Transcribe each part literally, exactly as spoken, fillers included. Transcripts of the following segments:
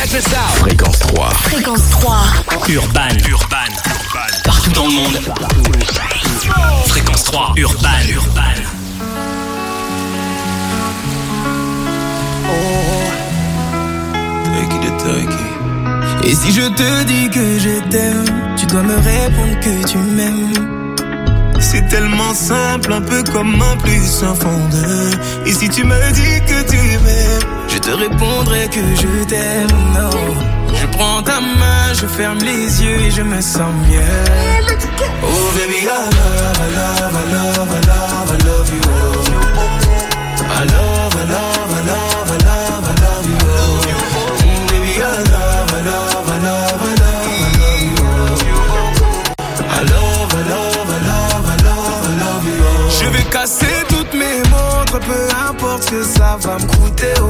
Check this out. Fréquence trois. Fréquence trois. Urban. Urban. Partout dans le monde. Fréquence trois. Urban. Urban. Oh. Take it, take it. Et si je te dis que je t'aime, tu dois me répondre que tu m'aimes. C'est tellement simple, un peu comme un plus un fond de. Et si tu me dis que tu m'aimes, je te répondrai que je t'aime. Non, je prends ta main, je ferme les yeux et je me sens mieux. Oh baby, I love, I love, I love, I love, I love you. I love, I love, I love, I love, I love you. Mm, baby, I love, I love, I love, I love, I love you. I love, I love, I love, I love, I love you. Je vais casser toutes mes montres, peu importe ce que ça va me coûter. Oh.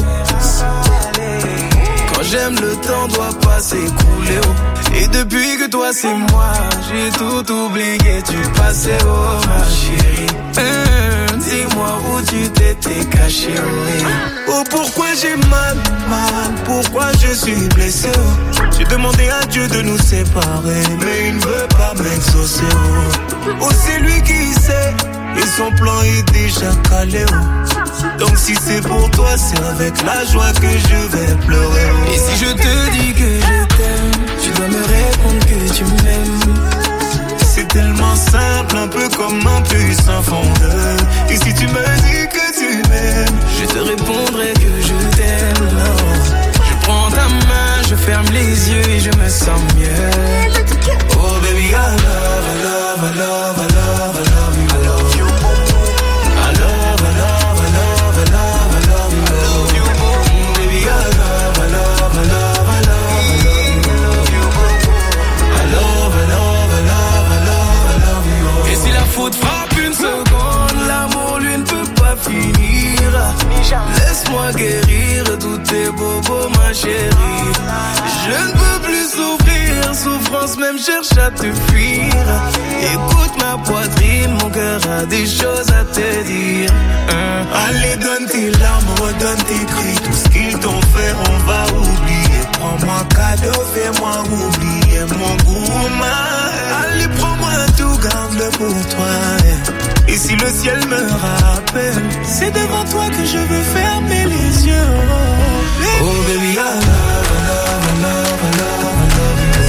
Quand j'aime, le temps doit pas s'écouler. Oh. Et depuis que toi c'est moi, j'ai tout oublié, tu passais, oh ma chérie. Hum, dis-moi où tu t'étais caché, oh. Oh pourquoi j'ai mal, mal, pourquoi je suis blessé, oh. J'ai demandé à Dieu de nous séparer, mais il ne veut pas m'exaucer, oh. Oh c'est lui qui sait, et son plan est déjà calé, oh. Donc si c'est pour toi, c'est avec la joie que je vais pleurer, oh. Et si je te dis que je t'aime, tu dois me répondre que tu m'aimes. C'est tellement simple, un peu comme un puissant fondeur. Et si tu me dis que tu m'aimes, je te répondrai que je t'aime. Non. Je prends ta main, je ferme les yeux et je me sens mieux. Oh baby, I love, I love, I love, I love, I love you. I love you. I love, I love, I love, I love, I love you. I love you. Mm, baby, I love, I love, I love, I love, I love you. I love, I love, I love, I love, I love you. Et si la faute frappe une seconde, l'amour lui ne peut pas finir. Laisse-moi guérir tous tes bobos, ma chérie. Je ne peux plus souffrir, souffrance même cherche à te fuir. Écoute ma poitrine, mon cœur a des choses à te dire. hein. Allez donne tes larmes, redonne tes cris. Tout ce qu'ils t'ont fait on va oublier. Prends-moi cadeau, fais-moi oublier mon gourmand. Allez prends-moi tout, garde-le pour toi. Et si le ciel me rappelle, c'est devant toi que je veux fermer les yeux. Oh baby, I love, I love, I love, I love, I love you.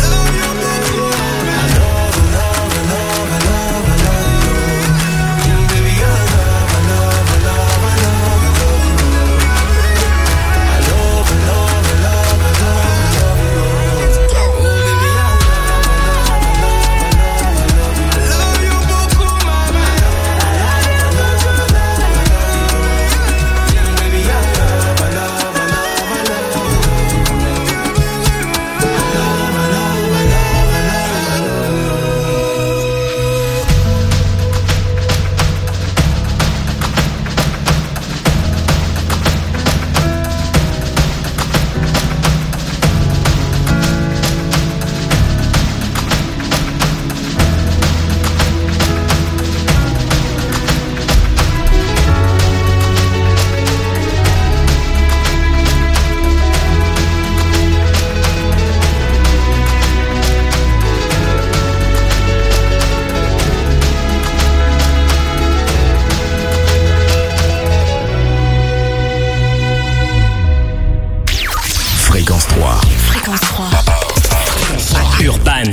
I love, I love, I love, I love, I love you. Baby, I love, I love, I love, I love, I love you. I love, I love, I love, I love, I love you. Oh baby, I love, I love, I love, I love, I love you. I love you beaucoup, mama. Urban.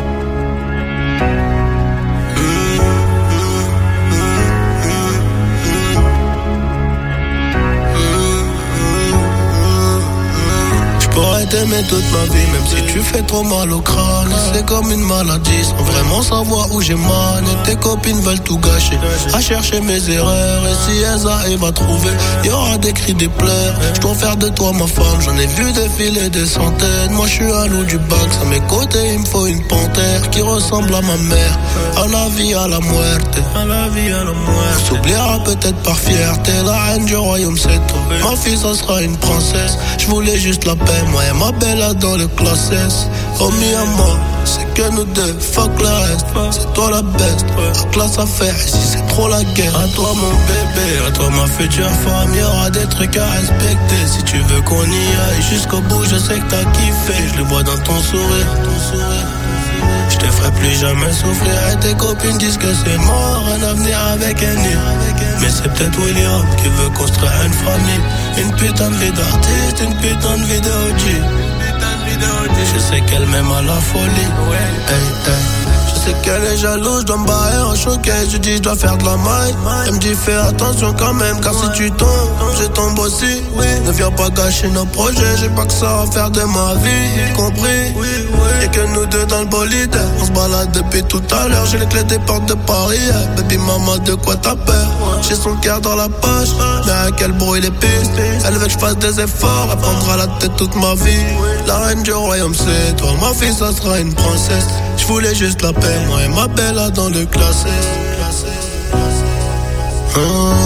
J'pourrais t'aimer toute ma vie, même si tu fais trop mal au crâne. C'est comme une maladie, sans vraiment savoir où j'ai mal. Et tes copines veulent tout gâcher, à chercher mes erreurs. Et si elles arrivent à trouver, y'aura des cris, des pleurs. J'dois faire de toi ma femme, j'en ai vu défiler des centaines. Moi j'suis un loup du bac, à mes côtés il me faut une panthère qui ressemble à ma mère. À la vie, à la muerte, à la vie, à la muerte. S'oubliera peut-être par fierté, la reine du royaume c'est toi. Ma fille ça sera une princesse, j'voulais juste la paix, moi et et ma belle dans le classe S. Oh mi amor, c'est que nous deux, fuck le reste. C'est toi la best, la classe à faire, ici c'est trop la guerre. À toi mon bébé, à toi ma future femme, y'aura des trucs à respecter. Si tu veux qu'on y aille jusqu'au bout, je sais que t'as kiffé. Je le vois dans ton sourire, ton sourire. Je te ferai plus jamais souffrir et tes copines disent que c'est mort, un avenir avec un nid. Mais c'est peut-être William qui veut construire une famille. Une putain de vie d'artiste, une putain de vie de O G. Je sais qu'elle m'aime à la folie. Hey, hey. Je sais qu'elle est jalouse, je dois me barrer en showcase. Je dis je dois faire de la maille. Elle me dit fais attention quand même, car si tu tombes, je tombe aussi. Ne viens pas gâcher nos projets, j'ai pas que ça à faire de ma vie, compris? Y'a que nous deux dans le bolide, on se balade depuis tout à l'heure. J'ai les clés des portes de Paris, baby maman de quoi t'as peur? J'ai son cœur dans la poche, mais à quel bruit les pistes. Elle veut que je fasse des efforts, elle prendra la tête toute ma vie. La reine du royaume c'est toi, ma fille ça sera une princesse. Je voulais juste la paix, moi et ma belle là dans le classé. Mmh.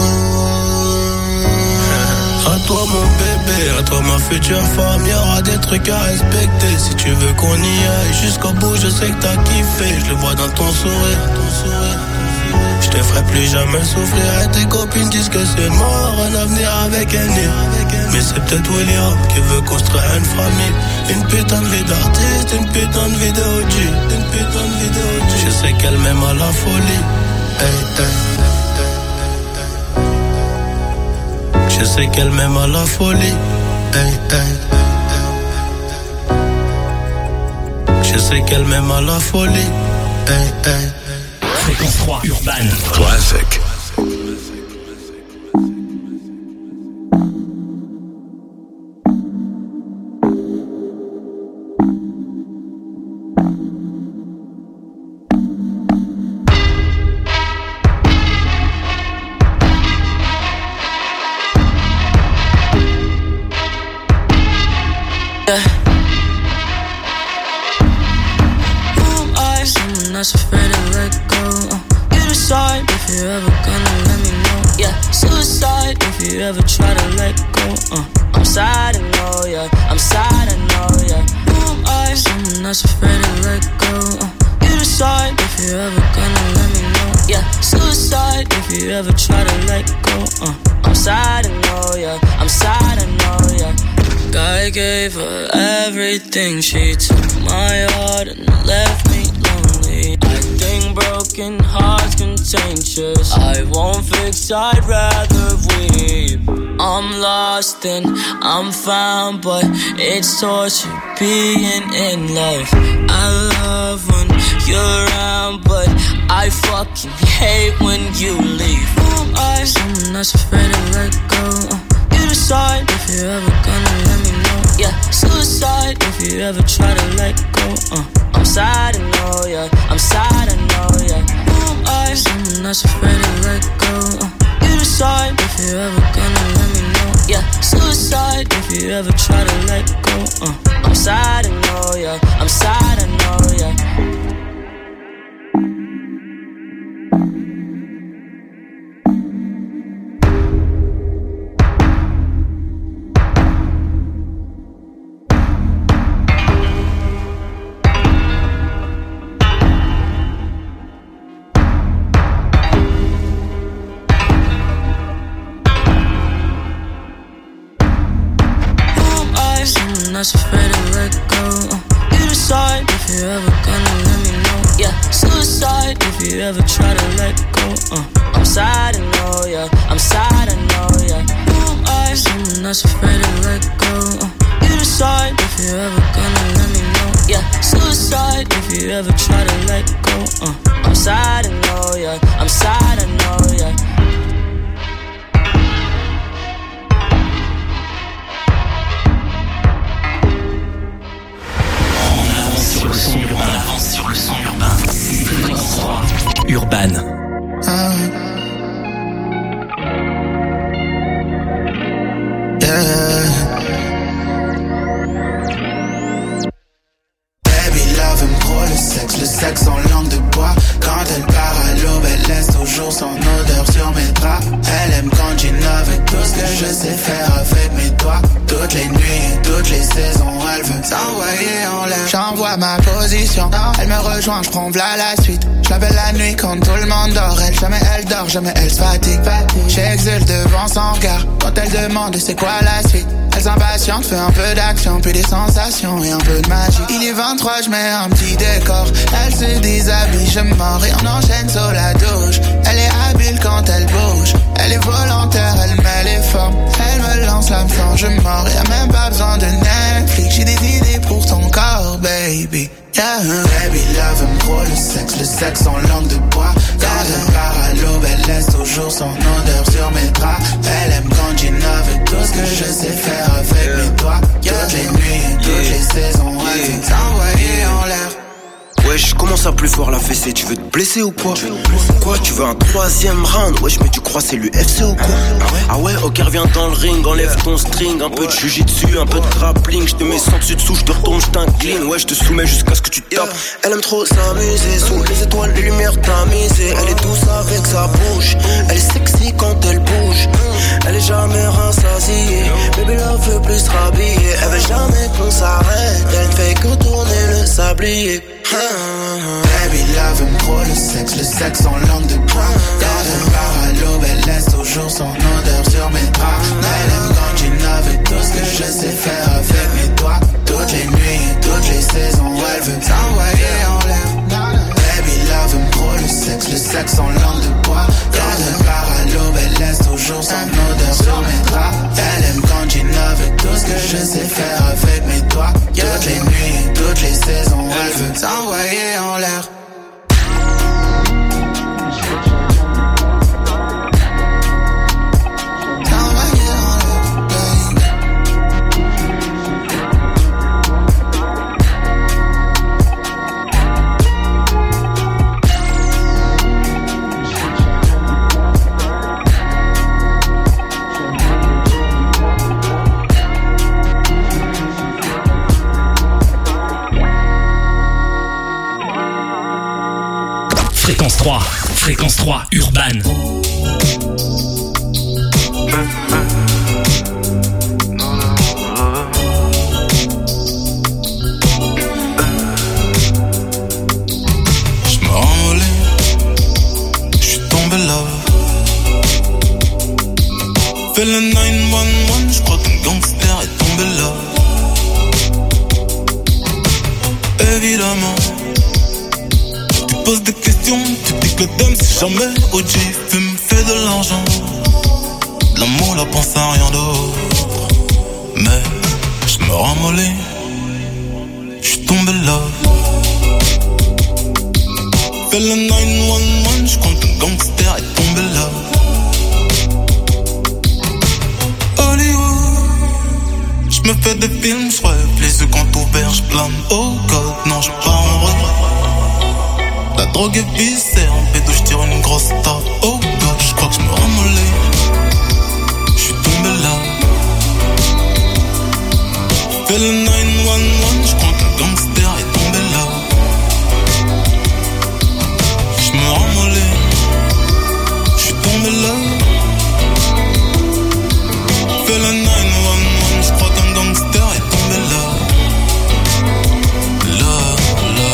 À toi mon bébé, à toi ma future femme, y'aura des trucs à respecter. Si tu veux qu'on y aille jusqu'au bout, je sais que t'as kiffé. Je le vois dans ton sourire, ton sourire. Je te ferai plus jamais souffrir et tes copines disent que c'est mort, un avenir avec un nid. Mais c'est peut-être William qui veut construire une famille. Une putain de vie d'artiste, une putain de vie de O G. Une putain de vie de O G. Je sais qu'elle m'aime à la folie. Hey, hey. Je sais qu'elle m'aime à la folie. Hey, hey. Je sais qu'elle m'aime à la folie. Hey, hey. Fréquence trois Urban Classic. Not afraid to let go. Uh, you decide if you're ever gonna let me know. Yeah, suicide if you ever try to let go. Uh, I'm sad, I know, yeah. I'm sad, I know, yeah. Who am I? Someone that's afraid to let go. Uh, you decide if you're ever gonna let me know. Yeah, suicide if you ever try to let go. Uh, I'm sad, I know, yeah. I'm sad, I know, yeah. God gave her everything. She took my heart and left me lonely. I think broken hearts contagious. I won't fix, I'd rather weep. I'm lost and I'm found, but it's torture being in love. I love when you're around, but I fucking hate when you leave. Who am I? Someone that's afraid to let go. Uh, you decide if you're ever gonna let me know. Yeah, suicide if you ever try to let go. Uh, I'm sad, I know, yeah. I'm sad, I know, yeah. Who am I? Someone that's afraid to let go. Uh, you decide if you're ever gonna let me know. Yeah, suicide if you ever try to let go. Uh, I'm sad, I know, yeah. I'm sad, I know, yeah. Not afraid to let go. Uh, you decide if you're ever gonna let me know. Yeah, suicide if you ever try to let go. Uh, I'm sad, I know, yeah. I'm sad, I know, yeah. Who am I? Someone that's afraid to let go. Uh, you decide if you're ever gonna let me know. Yeah, suicide if you ever try to let go. Uh, I'm sad, I know, yeah. I'm sad, I know, yeah. On avance sur le son urbain. Fréquence trois Urban. Ah. Yeah. Baby love aime trop le sexe, le sexe en langue de bois. Quand elle part à l'aube, elle laisse toujours veut s'envoyer en l'air. J'envoie ma position, elle me rejoint, je prends v'là la suite. Je l'appelle la nuit quand tout le monde dort. Elle, jamais elle dort, jamais elle se fatigue. J'exulte devant son regard quand elle demande c'est quoi la suite. Elle s'impatiente, fait un peu d'action, puis des sensations et un peu de magie. Il est vingt-trois, je mets un petit décor. Elle se déshabille, je mords et on enchaîne sur la douche. Elle est habile quand elle bouge. Elle est volontaire, elle met les formes. Elle me lance l'âme sans je mords. Y'a même pas besoin de Netflix. J'ai des idées pour ton corps, baby. Yeah. Baby love aime trop le sexe, le sexe en langue de bois. Quand elle part à l'aube, elle laisse toujours son odeur sur mes draps. Elle aime quand j'innove tout ce que je sais faire avec yeah. mes doigts. Yeah. Toutes les nuits et toutes yeah. les saisons, elle yeah. veut t'envoyer en l'air. Wesh, commence à plus fort la fessée, tu veux te blesser ou quoi? Quoi, tu veux un troisième round? Wesh, mais tu crois c'est l'U F C ou quoi? Ah ouais, ok, reviens dans le ring, enlève ton string. Un peu de jujitsu, un peu de grappling. Je te mets sans dessus dessous, je te retourne, je t'incline. Ouais, je te soumets jusqu'à ce que tu tapes. Elle aime trop s'amuser, sous les étoiles, les lumières tamisées. Elle est douce avec sa bouche, elle est sexy quand elle bouge. Elle est jamais rassasiée, bébé la veut plus se rhabiller. Elle veut jamais qu'on s'arrête, elle ne fait que tourner le sablier. Baby love aime trop le sexe, le sexe en langue de bois. Quand elle part à l'aube, elle laisse toujours son odeur sur mes draps. Elle aime quand j'innove et tout ce que je sais faire avec mes doigts. Toutes les nuits et toutes les saisons, elle veut t'envoyer en l'air. Baby love aime trop le sexe, le sexe en langue de bois. Quand elle part à l'aube, elle laisse toujours son odeur sur mes draps. Elle aime quand j'innove et tout ce que je sais faire avec mes doigts. Toutes les nuits et toutes les saisons, elle veut t'envoyer en l'air. Fréquence trois, Fréquence trois, Urban. Je me ramollis, je suis tombé là. Fais le neuf un un, je crois qu'un gangster est tombé là. Évidemment, tu poses des questions, tu dis que le thème c'est jamais O G, fume, fait de l'argent. De l'amour, la pense à rien d'autre. Mais je me ramollis, je suis tombé là. Fais le neuf un un, je crois qu'un gangster est tombé là. Hollywood, je me fais des films, je rêve, les yeux quand ouverts, je plane. Oh God, non, je pars en vrai. La drogue est viscère, en pédo, je tire une grosse tarte. Oh God, je crois que je me ramollis. Je suis tombé là. Fais le neuf un un, je crois qu'un gangster est tombé là. Je me ramollis. Je suis tombé là. Fais le neuf un un, je crois qu'un gangster est tombé là. Là, là.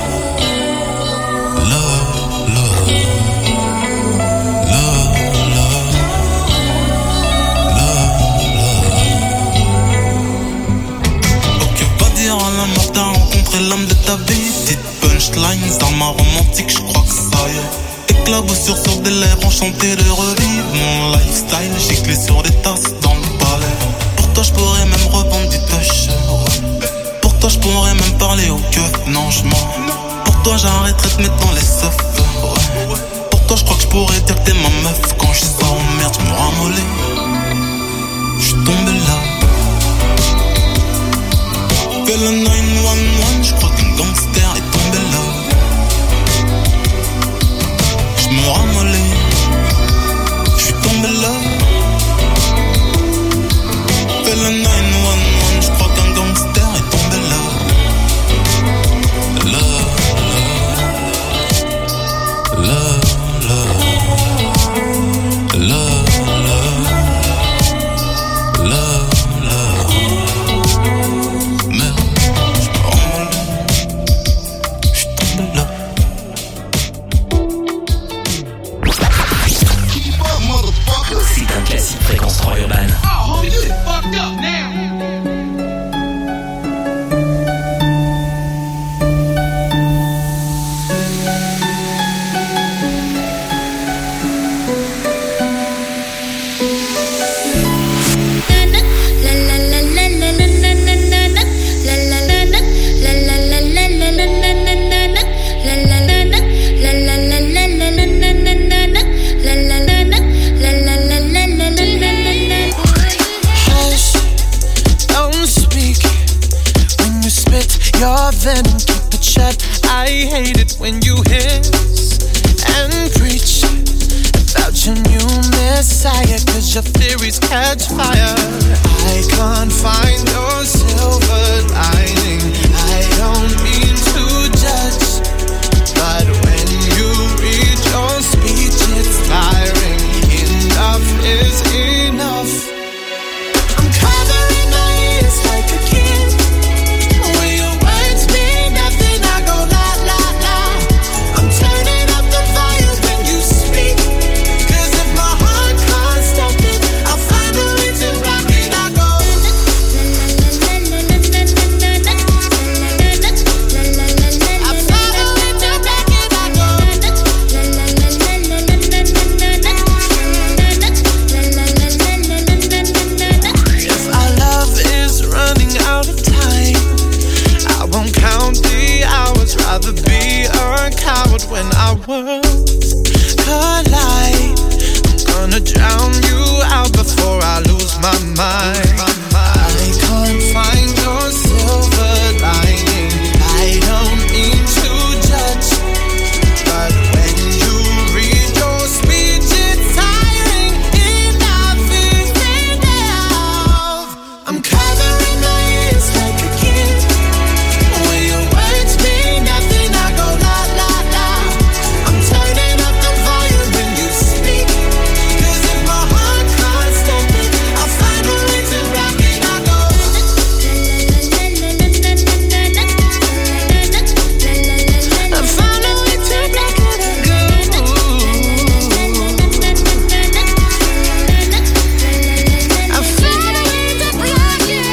T'as rencontré l'âme de ta vie. Petite punchline, armes romantique, je crois que ça y est. Éclaboussure sur des lèvres, enchanté de revivre mon lifestyle, giclé sur des tasses dans le palais. Pour toi je pourrais même revendre du touch, ouais. Pour toi je pourrais même parler au keuf, non je mens. Pour toi j'arrêterai de mettre dans les seufs, ouais. Pour toi je crois que je pourrais dire que t'es ma meuf. Quand je sors en merde, je me ramollis. Je suis tombé là. Fais le neuf un un, je crois qu'un gangster est tombé là. Je me ramollis, je suis tombé là. Fais le neuf un un, je crois qu'un gangster est tombé là. Là, là, là, là, là, là, là, là. Merde. then and keep it shut. I hate it when you hiss and preach about your new messiah, cause your theories catch fire. I can't find your silver lining. I don't mean to judge, but when you read your speech it's tiring. Enough is enough. I'm covering my ears like a kid. When your words mean nothing, I go la la la. I'm turning up the volume when you speak, cause if my heart can't stop it, I'll find a way to rock it. I go rather be a coward when our worlds collide. I'm gonna drown you out before I lose my mind. I can't find your silver lining. I don't mean to judge, but when you read your speech it's tiring. Enough is enough. I'm covering my ears like a kid. When your words mean nothing, I go la la la. I'm turning up the volume when you speak, cause if my heart can't stop it, I'll find a way to rock it. I go I found a way to rock it. I go I found a way to rock it.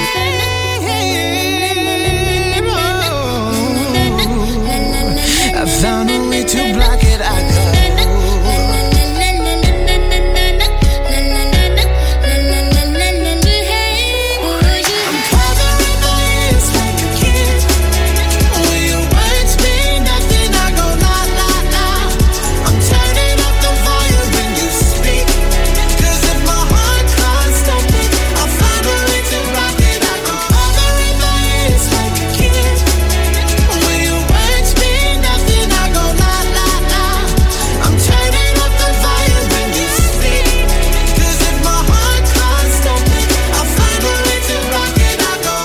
I found a way to block it, I go. I'm covering my ears like a kid. When your words mean nothing, I go la la la. I'm turning up the volume when you speak, cause if my heart can't stop it, I'll find a way to rock it. I go covering my ears like a kid. When your words mean nothing, I go la la la. I'm turning up the volume when you speak, cause if my heart can't stop it, I'll find a way to rock it. I go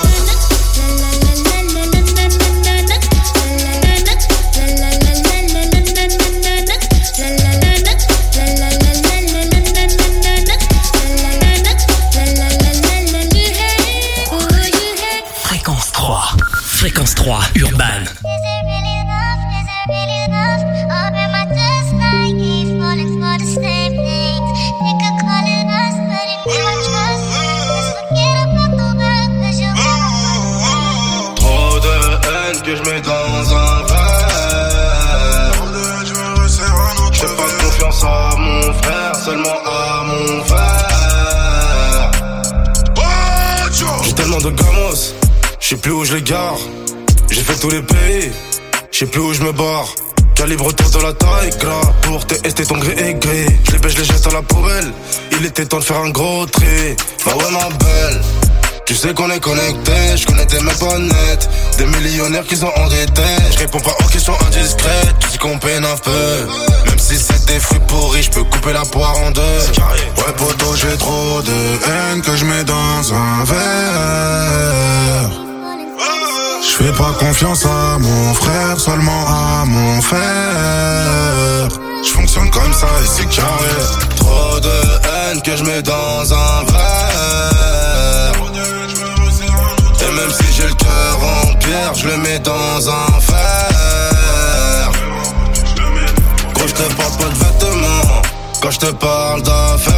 Fréquence trois. Fréquence trois, Urban. Is it really love? Is it really love? Or am I just naive, falling for the same things? They could call it us, but it never trust. Let's forget about the world, cause you'll never Trop de haine que je mets dans un verre. J'ai pas confiance à mon frère, seulement à mon frère. J'ai tellement de gamos, je sais plus où je les gare. J'ai fait tous les pays, je sais plus où je me barre. Calibre autour de la taille, gras. Pour tester ton gré et gris. Je les baisse, je les jette à la poubelle. Il était temps de faire un gros tri. Bah ouais ma belle, tu sais qu'on est connecté. Je connais tes mecs pas nettes, des millionnaires qui sont endettés. Je réponds pas aux questions indiscrètes, tu sais qu'on peine un peu. Même si c'est des fruits pourris, je peux couper la poire en deux. Ouais poto, j'ai trop de haine que je mets dans un verre. Je fais pas confiance à mon frère, seulement à mon frère. Je fonctionne comme ça et c'est carré. Trop de haine que je mets dans un verre. Et même si j'ai le cœur en pierre, je le mets dans un fer. Quand je te parle pas de vêtements, quand je te parle d'affaires.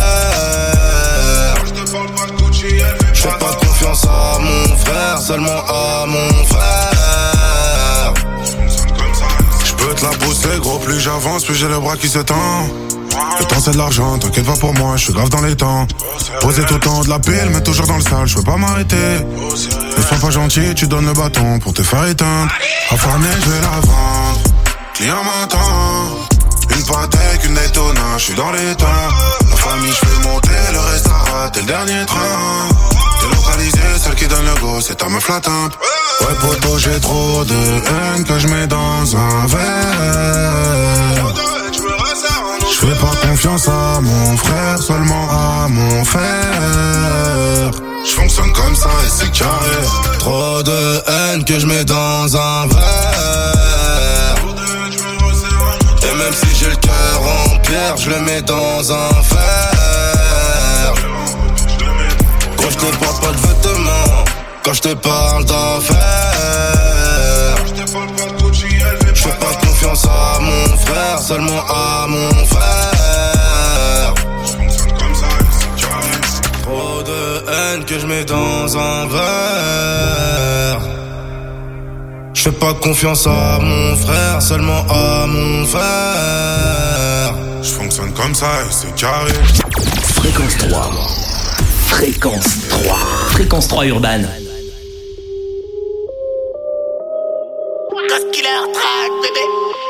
Je fais pas confiance à mon frère, seulement à mon frère. Je peux te la pousser, gros, plus j'avance, plus j'ai le bras qui s'étend. Le temps c'est de l'argent, t'inquiète pas pour moi, je suis grave dans les temps. Posé tout le temps de la pile, mais toujours dans le sale, je peux pas m'arrêter. Ne sois pas gentil, tu donnes le bâton pour te faire éteindre. Affamé, je vais la vendre, client m'attend. Une Patek, une Daytona, je suis dans les temps. Ma famille, je fais monter, le reste à rater le dernier train. Délocalisé, celle qui donne le go, c'est ta meuf la tempe. Ouais poto j'ai trop de haine que je mets dans un verre. Je fais pas confiance à mon frère, seulement à mon frère. Je fonctionne comme ça et c'est carré. Trop de haine que je mets dans un verre. Et même si j'ai le cœur en pierre, je le mets dans un verre. Quand je te parle pas de vêtements, quand je te parle d'affaires, je fais pas confiance à mon frère, seulement à mon frère. Trop de haine que je mets dans un verre. Je fais pas confiance à mon frère, seulement à mon frère. Je fonctionne comme ça et c'est carré. Fréquence trois. Fréquence trois. Fréquence trois urbaine. Killer track, bébé.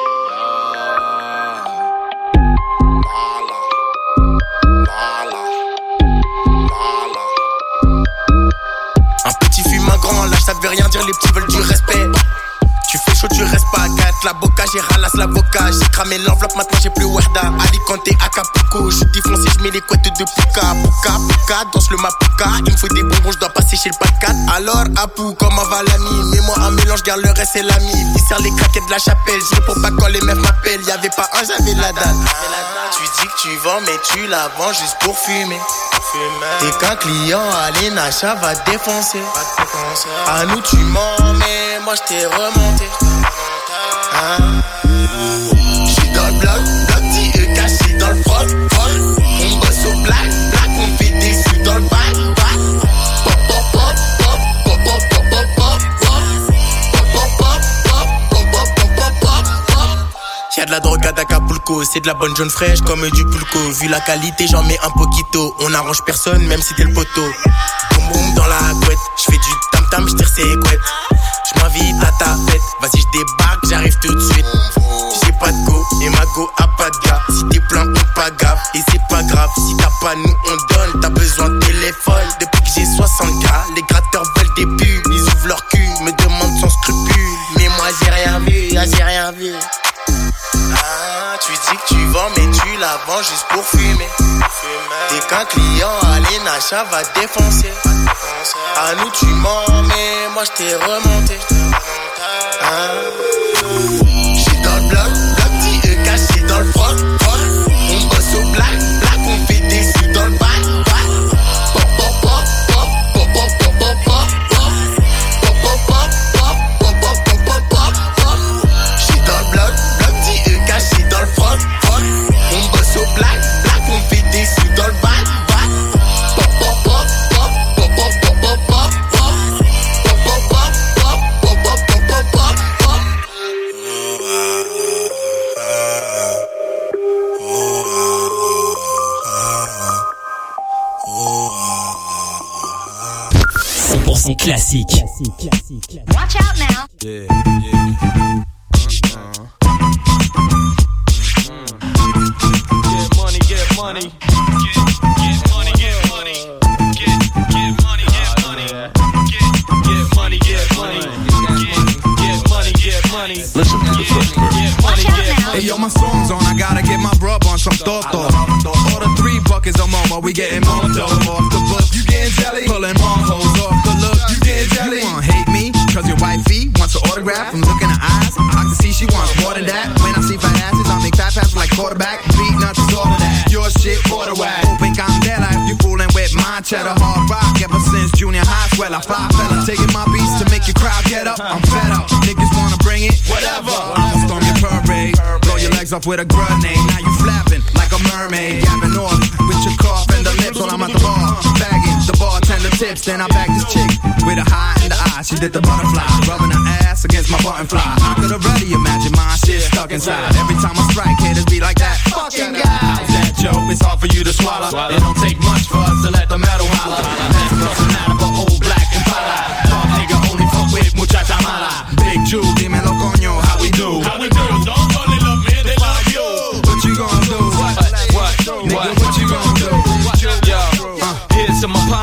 Un petit fume, un grand lâche, ça veut rien dire, les petits veulent du respect. Tu fais chaud, tu restes pas à quatre. La boca, j'ai ralasse l'avocat. J'ai cramé l'enveloppe, maintenant j'ai plus Wahda. Alicante, Acapulco. Je suis défoncé, je mets les couettes de Puka. Puka, Puka, danse le Mapuka. Il me faut des bonbons, je dois passer chez le pas de quatre. Alors, Apu, comme Avalani. Mets-moi un mélange, garde le reste, c'est l'ami. Il sert les craquettes de la chapelle. J'ai pour pas quand les meufs m'appellent. Y'avait pas un, j'avais la date. Tu dis que tu vends, mais tu la vends juste pour fumer. T'es qu'un client, allez, Nacha va défoncer. À nous, tu mens, mais moi je t'ai remonté. Hein? J'suis dans le bloc, bloc dit E caché dans le froc, froc. On bosse au black, black, on fait des sous dans le bac, bac. Pop, pop, pop, pop, pop, pop, pop, pop, pop, pop, pop, pop, pop, pop, pop, pop, pop. Y'a de la drogue à Acapulco, c'est de la bonne jaune fraîche comme du pulco. Vu la qualité, j'en mets un poquito. On arrange personne, même si t'es le poteau. Boum boum dans la couette, j'fais du tam tam, j'tire ses couettes. J'm'invite à ta fête, vas-y j'débarque, j'arrive tout de suite. J'ai pas de go, et ma go a pas de gars. Si t'es plein, on pas gaffe, et c'est pas grave. Si t'as pas, nous on donne, t'as besoin de téléphone. Depuis que j'ai soixante K, les gratteurs veulent des pubs. Ils ouvrent leur cul, me demandent sans scrupule. Mais moi j'ai rien vu, ah j'ai rien vu. Ah, tu dis que tu vends, mais tu la vends juste pour fumer. T'es qu'un client, allez, Nacha va défoncer. À nous, tu mens, mais moi je t'ai remonté. Ah. J'suis dans le bloc, bloc dit E caché dans le froc, froc. On bosse au black, black, on fait des sous dans le bac, bac. Pop, pop, pop, pop, pop, pop, pop, pop, pop. Pop, pop, pop, pop, pop, pop, pop, pop, pop, pop. J'suis dans le bloc, bloc dit E caché dans le froc, froc. On bosse au black, black, on fait des sous dans le bac, bac. Pop, pop, pop, pop, pop, pop, pop, pop, pop. Pop, pop, pop, pop, pop, pop, pop, pop, pop, pop. cent pour cent classique. Watch out now. Yeah, yeah. Get money, get money. Get, get money, get money. Get, get money, get money. Get, get money, get money. Get, get money, get money. Listen to the first verse. Get money, get money. Hey yo, my song's on, I gotta get my brub on some toto. Order three buckets of momo, we getting more dough. Off the book, you getting jelly? Pulling more hoes off the look, you getting jelly? You wanna hate me, cause your wifey wants an autograph. From looking in her eyes, I can see she wants more than that. When I see fat asses, I make fat passes like quarterback. Beat nuts is all of that, your shit quarter whack. Open candela if you fooling with my cheddar. Hard rock ever since junior high, swell I fly fella. Taking my beats to make your crowd get up, I'm fed up. Niggas wanna bring it, whatever. I'ma storm your parade, blow your legs off with a grenade. Now you flapping like a mermaid, yapping off with your cough and the lips while I'm at the bar. Bagging the bartender tips, then I bag this chick with a high in the eye. She did the butterfly, rubbing her ass against my button fly. I could already imagine my shit stuck inside. Every time I strike, haters be like that fucking guy. How's that joke? It's hard for you to swallow. It don't take much for us to let the metal holler. That's personality for old black and pala. Talk nigga only fuck with muchacha mala. Big Jew, dímelo coño, how we do? How we do? Don't call it love, man, they love you. What you gon' do? What? What? Nigga, what you gon' do? Yo, uh, here's to my poly and nigga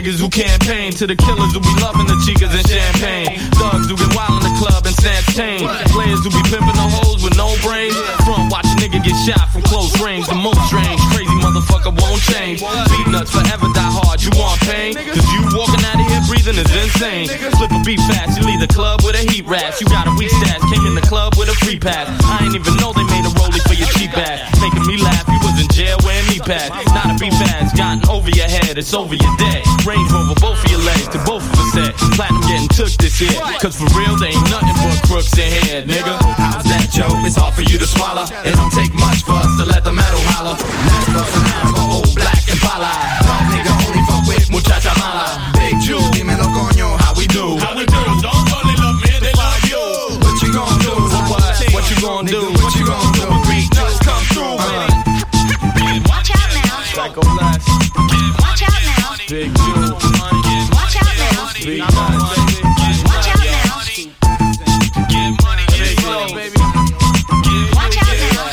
niggas who campaign to the killers who be loving the chicas and champagne. Thugs who get wild in the club and snatch chain. Players who be pimping the hoes with no brains. Front watch a nigga get shot from close range. The most strange, crazy motherfucker won't change. Beat nuts forever die hard, you want pain? Cause you walking out of here breathing is insane. Flip a beat fast, you leave the club with a heat rash. You got a weak stash, came in the club with a free pass. I ain't even know they made a rollie for your cheap ass. Making me laugh, you was in jail wearing me pads. Not a beat fast, gotten over your head, it's over your dead. Range Rover both of your legs, to both of us head. Platinum getting took this year, cause for real there ain't nothing but crooks in here, nigga. How's that, Joe? It's hard for you to swallow. It don't take much for us to let the metal holler. Last person out for old black and pala. Dog nigga only fuck with muchacha mala. Big Jew, dímelo coño, how we do? How we do? Don't only love me, they love you. What you gon' do? What? What you gon' do? What you gon' do? Beat nuts come through, uh. Watch out now. Psycho Blast. Watch out now. Big Jew. Watch out now. Beat nuts, baby. Watch out now. Get money, get slow, baby. Watch out now.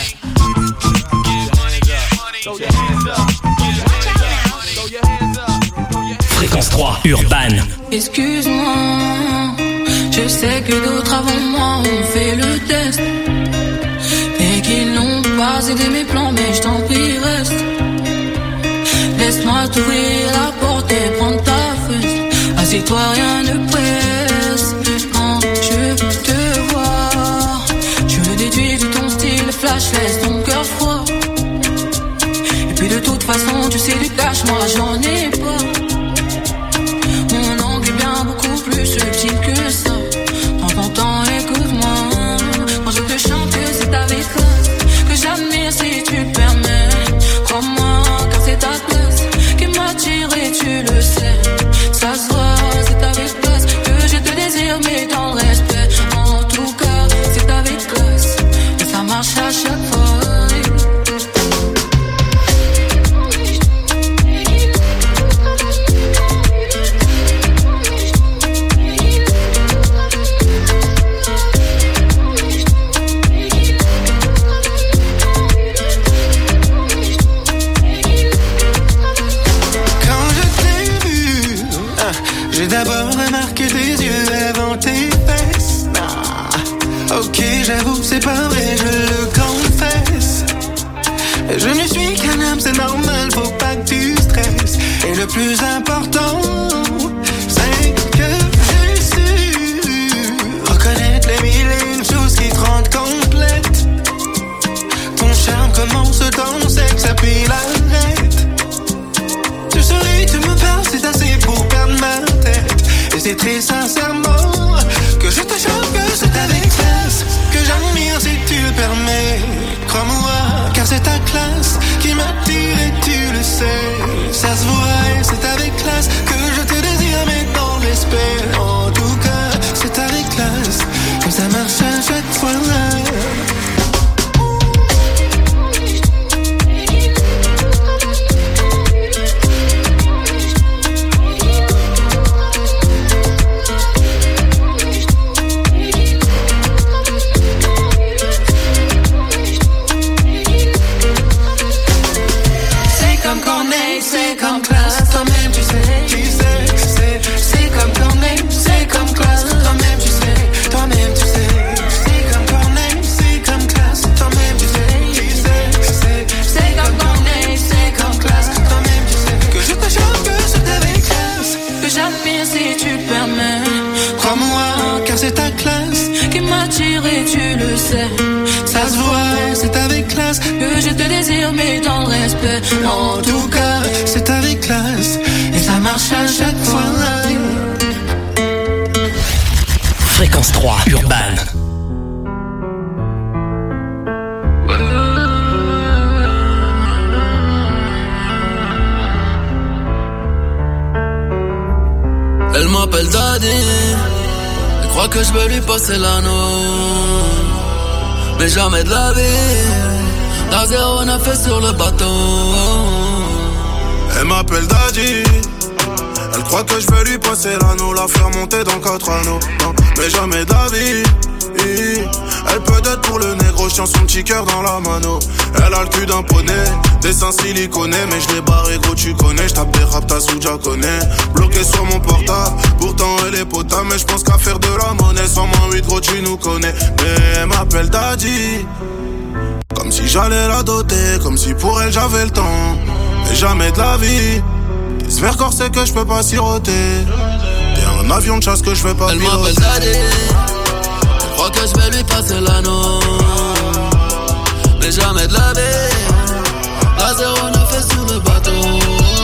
Throw your hands up. Watch out now. Throw your hands up. Fréquence trois, Urban. Excuse-moi, je sais que d'autres avant moi ont fait le test et qu'ils n'ont pas aidé mes plans, mais je t'en prie reste. Laisse-moi t'ouvrir la porte et prendre ta fesse. Assieds-toi, rien ne presse. Quand je te vois, je le déduis de ton style flash, laisse ton cœur froid. Et puis de toute façon, tu sais du cash, moi j'en ai pas. Mon angle est bien beaucoup plus subtil que ça. Prends ton temps, écoute-moi. Quand je te chante, c'est ta classe que j'admire si tu le permets. Crois-moi, car c'est ta classe qui m'attire et tu le sais. Ça se voit, c'est avec classe que je te désire, mais dans le respect. En tout cas, c'est avec classe et ça marche à chaque fois. J'ai d'abord remarqué tes yeux avant tes fesses. Ah, ok, j'avoue, c'est pas vrai, je le confesse. Je ne suis qu'un homme, c'est normal, faut pas que tu stresses. Et le plus important, c'est que j'ai su reconnaître les mille et une choses qui te rendent complète. Ton charme commence dans sexe, puis l'arrête. Tu souris, tu me parles, c'est assez pour perdre ma tête. Et c'est très sincèrement que je te chante, que c'est avec classe que j'admire si tu le permets. Crois-moi, car c'est ta classe qui m'attire et tu le sais. Ça se voit et c'est avec classe que je te désire, mais dans le respect. En tout cas, c'est avec classe que ça marche à chaque fois. C'est comme classe, toi-même tu sais, tu sais, c'est, c'est comme Corneille, c'est comme classe, toi-même tu sais, toi-même tu sais, c'est comme Corneille, c'est comme classe, toi-même tu sais, tu sais, c'est, c'est comme Corneille, c'est comme classe, toi-même tu sais, que je te chante, que c'est avec classe, que j'admire si tu le permets, crois-moi, car c'est ta classe qui m'attire et tu le sais, ça se voit, c'est avec classe, que je te désire mais dans le respect, en tout cas, c'est avec classe et ça marche à chaque fois. Fréquence trois, Urban. Elle m'appelle Daddy, elle croit que je veux lui passer l'anneau, mais jamais de la vie, la zéro neuf est sur le bateau. Elle m'appelle Daddy, elle croit que je vais lui passer l'anneau, la faire monter dans quatre anneaux. Non, mais jamais d'avis, Elle peut être pour le négro, chien son petit cœur dans la mano. Elle a le cul d'un poney, des seins siliconés. Mais je l'ai barré gros tu connais, j'tape des rap t'as sous déjà connais. Bloqué sur mon portable, pourtant elle est potable. Mais j'pense qu'à faire de la monnaie, sans moins huit gros tu nous connais. Mais elle m'appelle Daddy, comme si j'allais la doter, comme si pour elle j'avais le temps. Mais jamais de la vie, j'espère corsé que je peux pas siroter. T'es un avion de chasse que je vais pas elle piloter. Elle m'appelle Daddy, je crois que je vais lui passer l'anneau. Mais jamais de la vie, à zéro neuf est sur le bateau.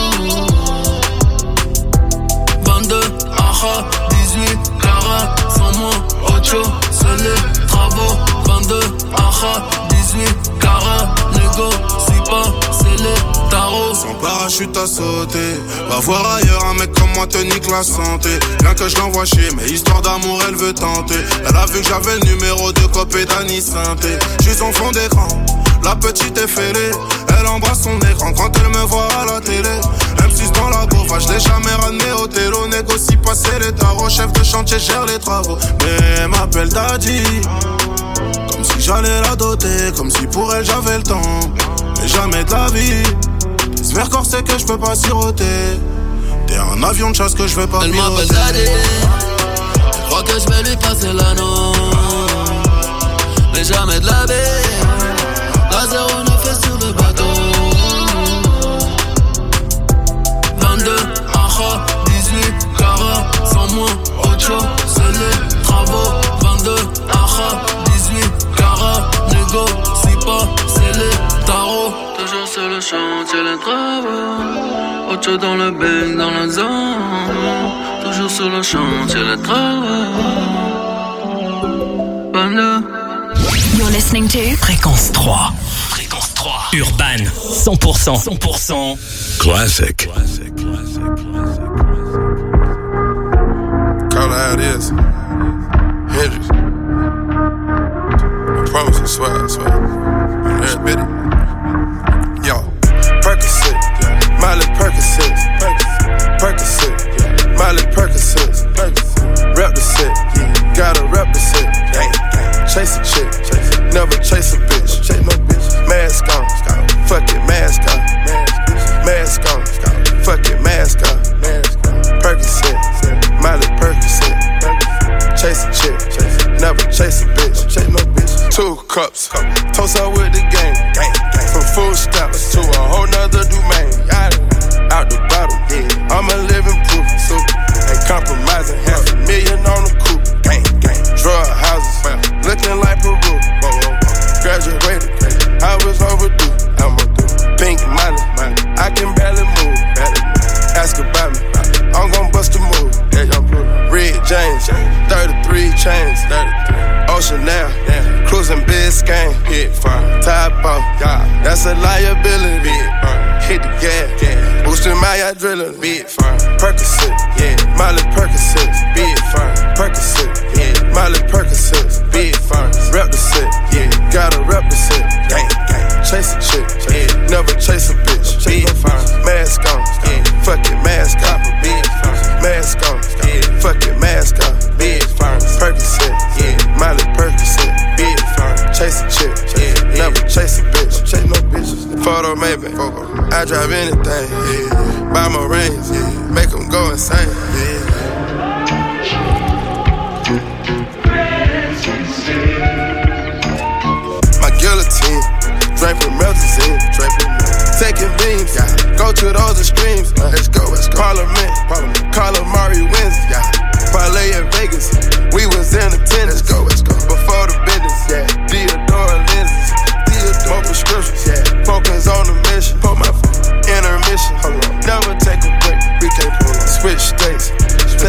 Vingt-deux, aha, dix-huit, carats, sans moi, ocho, c'est les travaux. Vingt-deux, aha, dix-huit, carats, négo, si pas, c'est les tarots. Sans parachute à sauter, va voir ailleurs un mec comme moi te nique la santé. Bien que je l'envoie chier, mais histoire d'amour elle veut tenter. Elle a vu que j'avais le numéro de copé d'Annie Synthé. J'suis son fond d'écran, la petite est fêlée. Elle embrasse son écran quand elle me voit à la télé. M six dans la bova, je l'ai jamais ramené au télo. Négocie passer les tarots, chef de chantier gère les travaux. Mais elle m'appelle Daddy, comme si j'allais la doter, comme si pour elle j'avais le temps. Mais jamais de la vie, j'espère corsé que je peux pas siroter. T'es un avion de chasse que je vais pas elle piloter. Elle m'appelle Daddy, je crois que je vais lui passer l'anneau. Mais jamais de la vie, à zéro neuf est sur le bateau. Vingt-deux, aha, dix-huit, carats, sans moi, ocho, c'est les travaux. Vingt-deux, aha, dix-huit, carats, négo, si pas, c'est les tarots. Toujours sur le chantier, les travaux. Ocho dans le bang, dans la zone. Toujours sur le chantier, les travaux. Vingt-deux. You're listening to Fréquence trois. Fréquence trois. Urban. cent pour cent. cent pour cent. Classic. Classic, classic, classic. Call it how it is. Hendrix. I promise I swear, I swear. I'm every bit. Yo. Percocet. Miley Percocet. Percocet. Miley Percocet. Rep the set. Gotta rep the set. Chase a chick, never chase a bitch. Chase no bitch. Mask on, fuck it, mask on. Mask on, fuck it, mask on. Percocet, Miley Percocet. Chase a chick, never chase a bitch. Chase no bitch. Two cups, toast up with the game. From food stamps to a whole nother domain. Out the bottle, I'm a living proof. Ain't compromising, half a million on the coupe. Drug houses, looking like Peru. Graduated, I was overdue. I'm a do pink money, I can barely move. Ask about me, I'm gon' bust a move. Red James, thirty-three chains. Ocean now, cruising Biscayne. Hit fire, top off, that's a liability. Hit the gas, boosting my adrenaline. Big fire, Percocet, yeah, Miley Percocet. Big fire, Percocet, yeah, Miley Percocet. Big fire, rep the set, yeah, gotta rep the set. Gang, gang, chase a chick, yeah, never chase a bitch. Big fire, mask on, yeah, fuck it, mask on. Big fire, mask on, yeah, fuck it, mask on. Big fire, Percocet, yeah, Miley Percocet. Big fire, chase a chick, yeah, never chase a bitch. Chase no bitches. Photo maybe, I drive anything, yeah. Buy my rings, yeah. Make them go insane, yeah. My guillotine, draping melazine, draping taking beams, yeah. Go to those extremes, uh, let's go, let's go. Parliament, Parliament. Calamari wins, yeah. Parlay in Vegas, we was in attendance, let's go, let's go. Before the business, yeah. Theodore lenses, Theodore prescriptions, yeah. Focus on the mission, put my intermission, hold on. Never take a break, we can't pull on. Switch states,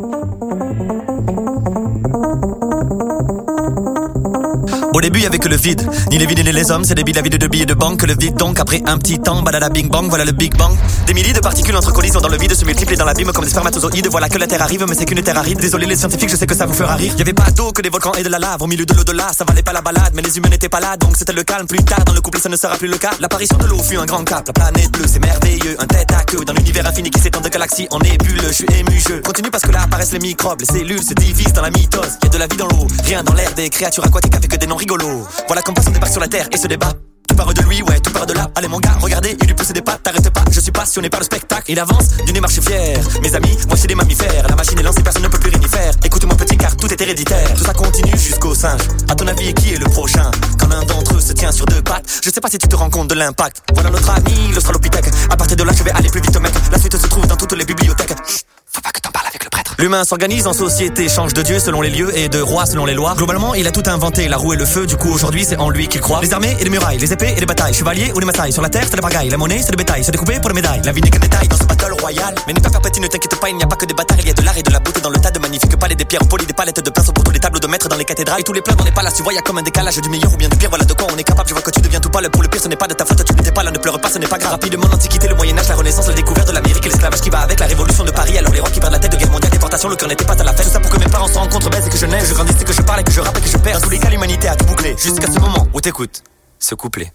Au début, y'avait que le vide. Ni les vides ni les hommes, c'est des billes, la vide de billets de banque. Que le vide donc, après un petit temps, badada bing bang, voilà le big bang. Des milliers de particules entre collisions dans le vide se multiplient dans l'abîme comme des spermatozoïdes. Voilà que la terre arrive, mais c'est qu'une terre aride. Désolé les scientifiques, je sais que ça vous fera rire. Y'avait pas d'eau, que des volcans et de la lave. Au milieu de l'au-delà, ça valait pas la balade. Mais les humains n'étaient pas là, donc c'était le calme. Plus tard, dans le couple, ça ne sera plus le cas. L'apparition de l'eau fut un grand cap. La planète bleue, c'est merveilleux. Un tête à queue, dans l'univers infini qui s'étend de galaxies en nébule. Je suis ému, je continue parce que là apparaissent les microbes. Les cellules se divisent dans la mitose. Y'a de la vie dans l'eau, rien dans l'air, des créatures aquatiques avec que des noms rigolos. Voilà comme passe on débarque sur la terre et se débat. Tout part de lui, ouais, tout part de là. Allez mon gars, regardez, il lui pousse des pattes, t'arrêtes pas. Je suis passionné par le spectacle. Il avance d'une démarche fière. Mes amis, moi c'est des mammifères. La machine est lancée, personne ne peut plus rien y faire. Écoute mon petit car tout est héréditaire. Tout ça continue jusqu'au singe. À ton avis, qui est le prochain? Quand l'un d'entre eux se tient sur deux pattes, je sais pas si tu te rends compte de l'impact. Voilà notre ami, l'australopithèque. À partir de là, je vais aller plus vite, mec. La suite se trouve dans toutes les bibliothèques. Chut, faut pas que t'en parles avec le prêtre. L'humain s'organise en société, change de dieu selon les lieux et de roi selon les lois. Globalement, il a tout inventé, la roue et le feu. Du coup, aujourd'hui, c'est en lui qu'il croit. Les armées et les murailles, les épées et les batailles, chevaliers ou les maasai. Sur la terre, c'est la bagaille, la monnaie, c'est le bétail, c'est découpé pour les médailles. La vie n'est qu'un détail dans ce battle royal. Mais n'aie pas peur petit, ne t'inquiète pas, il n'y a pas que des batailles, il y a de l'art et de la beauté dans le tas de magnifiques palais, des pierres polies, des palettes de pinceaux pour tous les tableaux de maîtres dans les cathédrales. Et tous les plans dans les palaces, tu vois, y a comme un décalage du meilleur ou bien du pire. Voilà de quoi on est capable, je vois que tu deviens tout pâle. Pour le pire, ce n'est pas de ta faute, tu n'étais pas là, ne pleure pas, ce n'est pas grave. Rapidement, l'Antiquité, le Moyen-Âge, la Renaissance, la découverte de l'Amérique et l'esclavage qui va avec la révolution de Paris. Alors les rois qui perdent la tête de guerre mondiale, déportation, le cœur n'était pas à la fête. Tout ça pour que mes parents se rencontrent, baise et que je naisse, je grandisse et que je parle et que je rappe et que je perds. Dans tous les cas, l'humanité a tout bouclé. Jusqu'à ce moment où t'écoutes ce couplet.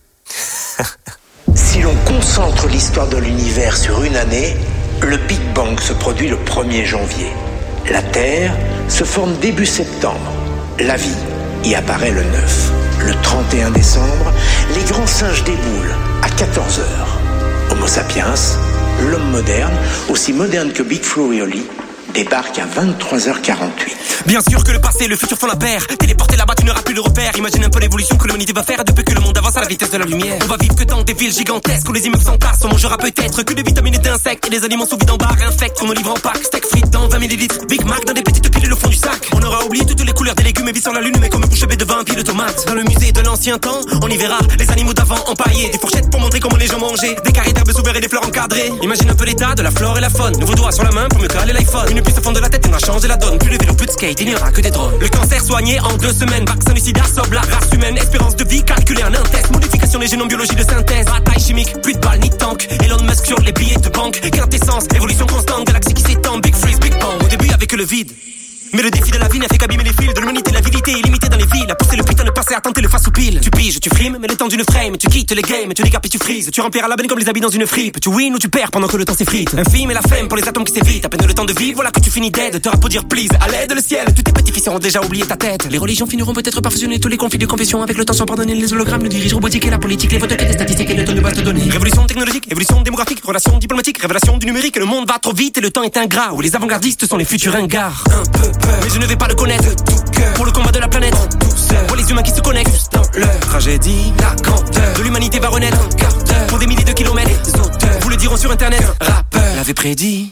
Si l'on concentre l'histoire de l'univers sur une année, le Big Bang se produit le premier janvier. La Terre se forme début septembre. La vie y apparaît le neuf. Le trente et un décembre, les grands singes déboulent à quatorze heures. Homo sapiens, l'homme moderne, aussi moderne que Big Flo et Oli, débarque à vingt-trois heures quarante-huit. Bien sûr que le passé et le futur font la paire. Téléporté là-bas, tu n'auras plus le repère. Imagine un peu l'évolution que l'humanité va faire depuis que le monde avance à la vitesse de la lumière. On va vivre que dans des villes gigantesques où les immeubles s'entassent. On mangera peut-être que des vitamines et d'insectes et des aliments sous vide en barre infects qu'on nous livre en pack. Steak frites dans vingt millilitres, Big Mac dans des petites piles au fond du sac. On aura oublié toutes les couleurs des légumes et vit sur la lune, mais comme bouche bée devant un pied de tomates. Dans le musée de l'ancien temps, on y verra les animaux d'avant empaillés, des fourchettes pour montrer comment les gens mangeaient, des carrés d'herbes sous verre et des fleurs encadrées. Imagine un peu l'état de la flore et la faune. Nouveau doigt sur la main pour mieux caler l'iPhone. Une puce au fond de la tête et on a changé la donne. Plus de vélo, plus de skate, il n'y aura que des drones. Le cancer soigné en deux semaines. Vaccin du sida sauve la race humaine. Espérance de vie calculée en un test. Modification des génomes, biologie de synthèse. Bataille chimique, plus de balles ni de tank. Elon Musk sur les billets de banque. Quintessence, évolution constante. Galaxie qui s'étend, Big Freeze, Big Bang. Au début avec le vide. Mais le défi de la vie n'a fait qu'abîmer les fils de l'humanité. La vilité est limitée dans les villes. À pousser le putain de passer à tenter le face au pile. Tu piges, tu frimes, mais le temps d'une frame. Tu quittes les games, tu décapes et tu frises. Tu rempliras la benne comme les habits dans une fripe. Tu win ou tu perds pendant que le temps s'effrite. Un film et la flemme pour les atomes qui s'évitent. À peine le temps de vivre, voilà que tu finis dead. Te rappeler dire please, à l'aide le ciel. Tous tes petits fils auront déjà oublié ta tête. Les religions finiront peut-être par fusionner tous les conflits de confession. Avec le temps sans pardonner les hologrammes, le dirige robotique et la politique. Les votes que des statistiques et le temps de base de données. Révolution technologique, évolution démographique, relations diplomatiques, révélation du numérique. Le monde va trop vite et le temps est ingrat. Où les avant-gardistes sont les futurs ringards. Un peu peur, mais je ne vais pas le connaître tout cœur. Pour le combat de la planète en douceur. Pour les humains qui se connectent juste dans leur tragédie. La grandeur de l'humanité va renaître un quart d'heure. Pour des milliers de kilomètres, les auteurs vous le diront sur internet. Un rappeur l'avait prédit.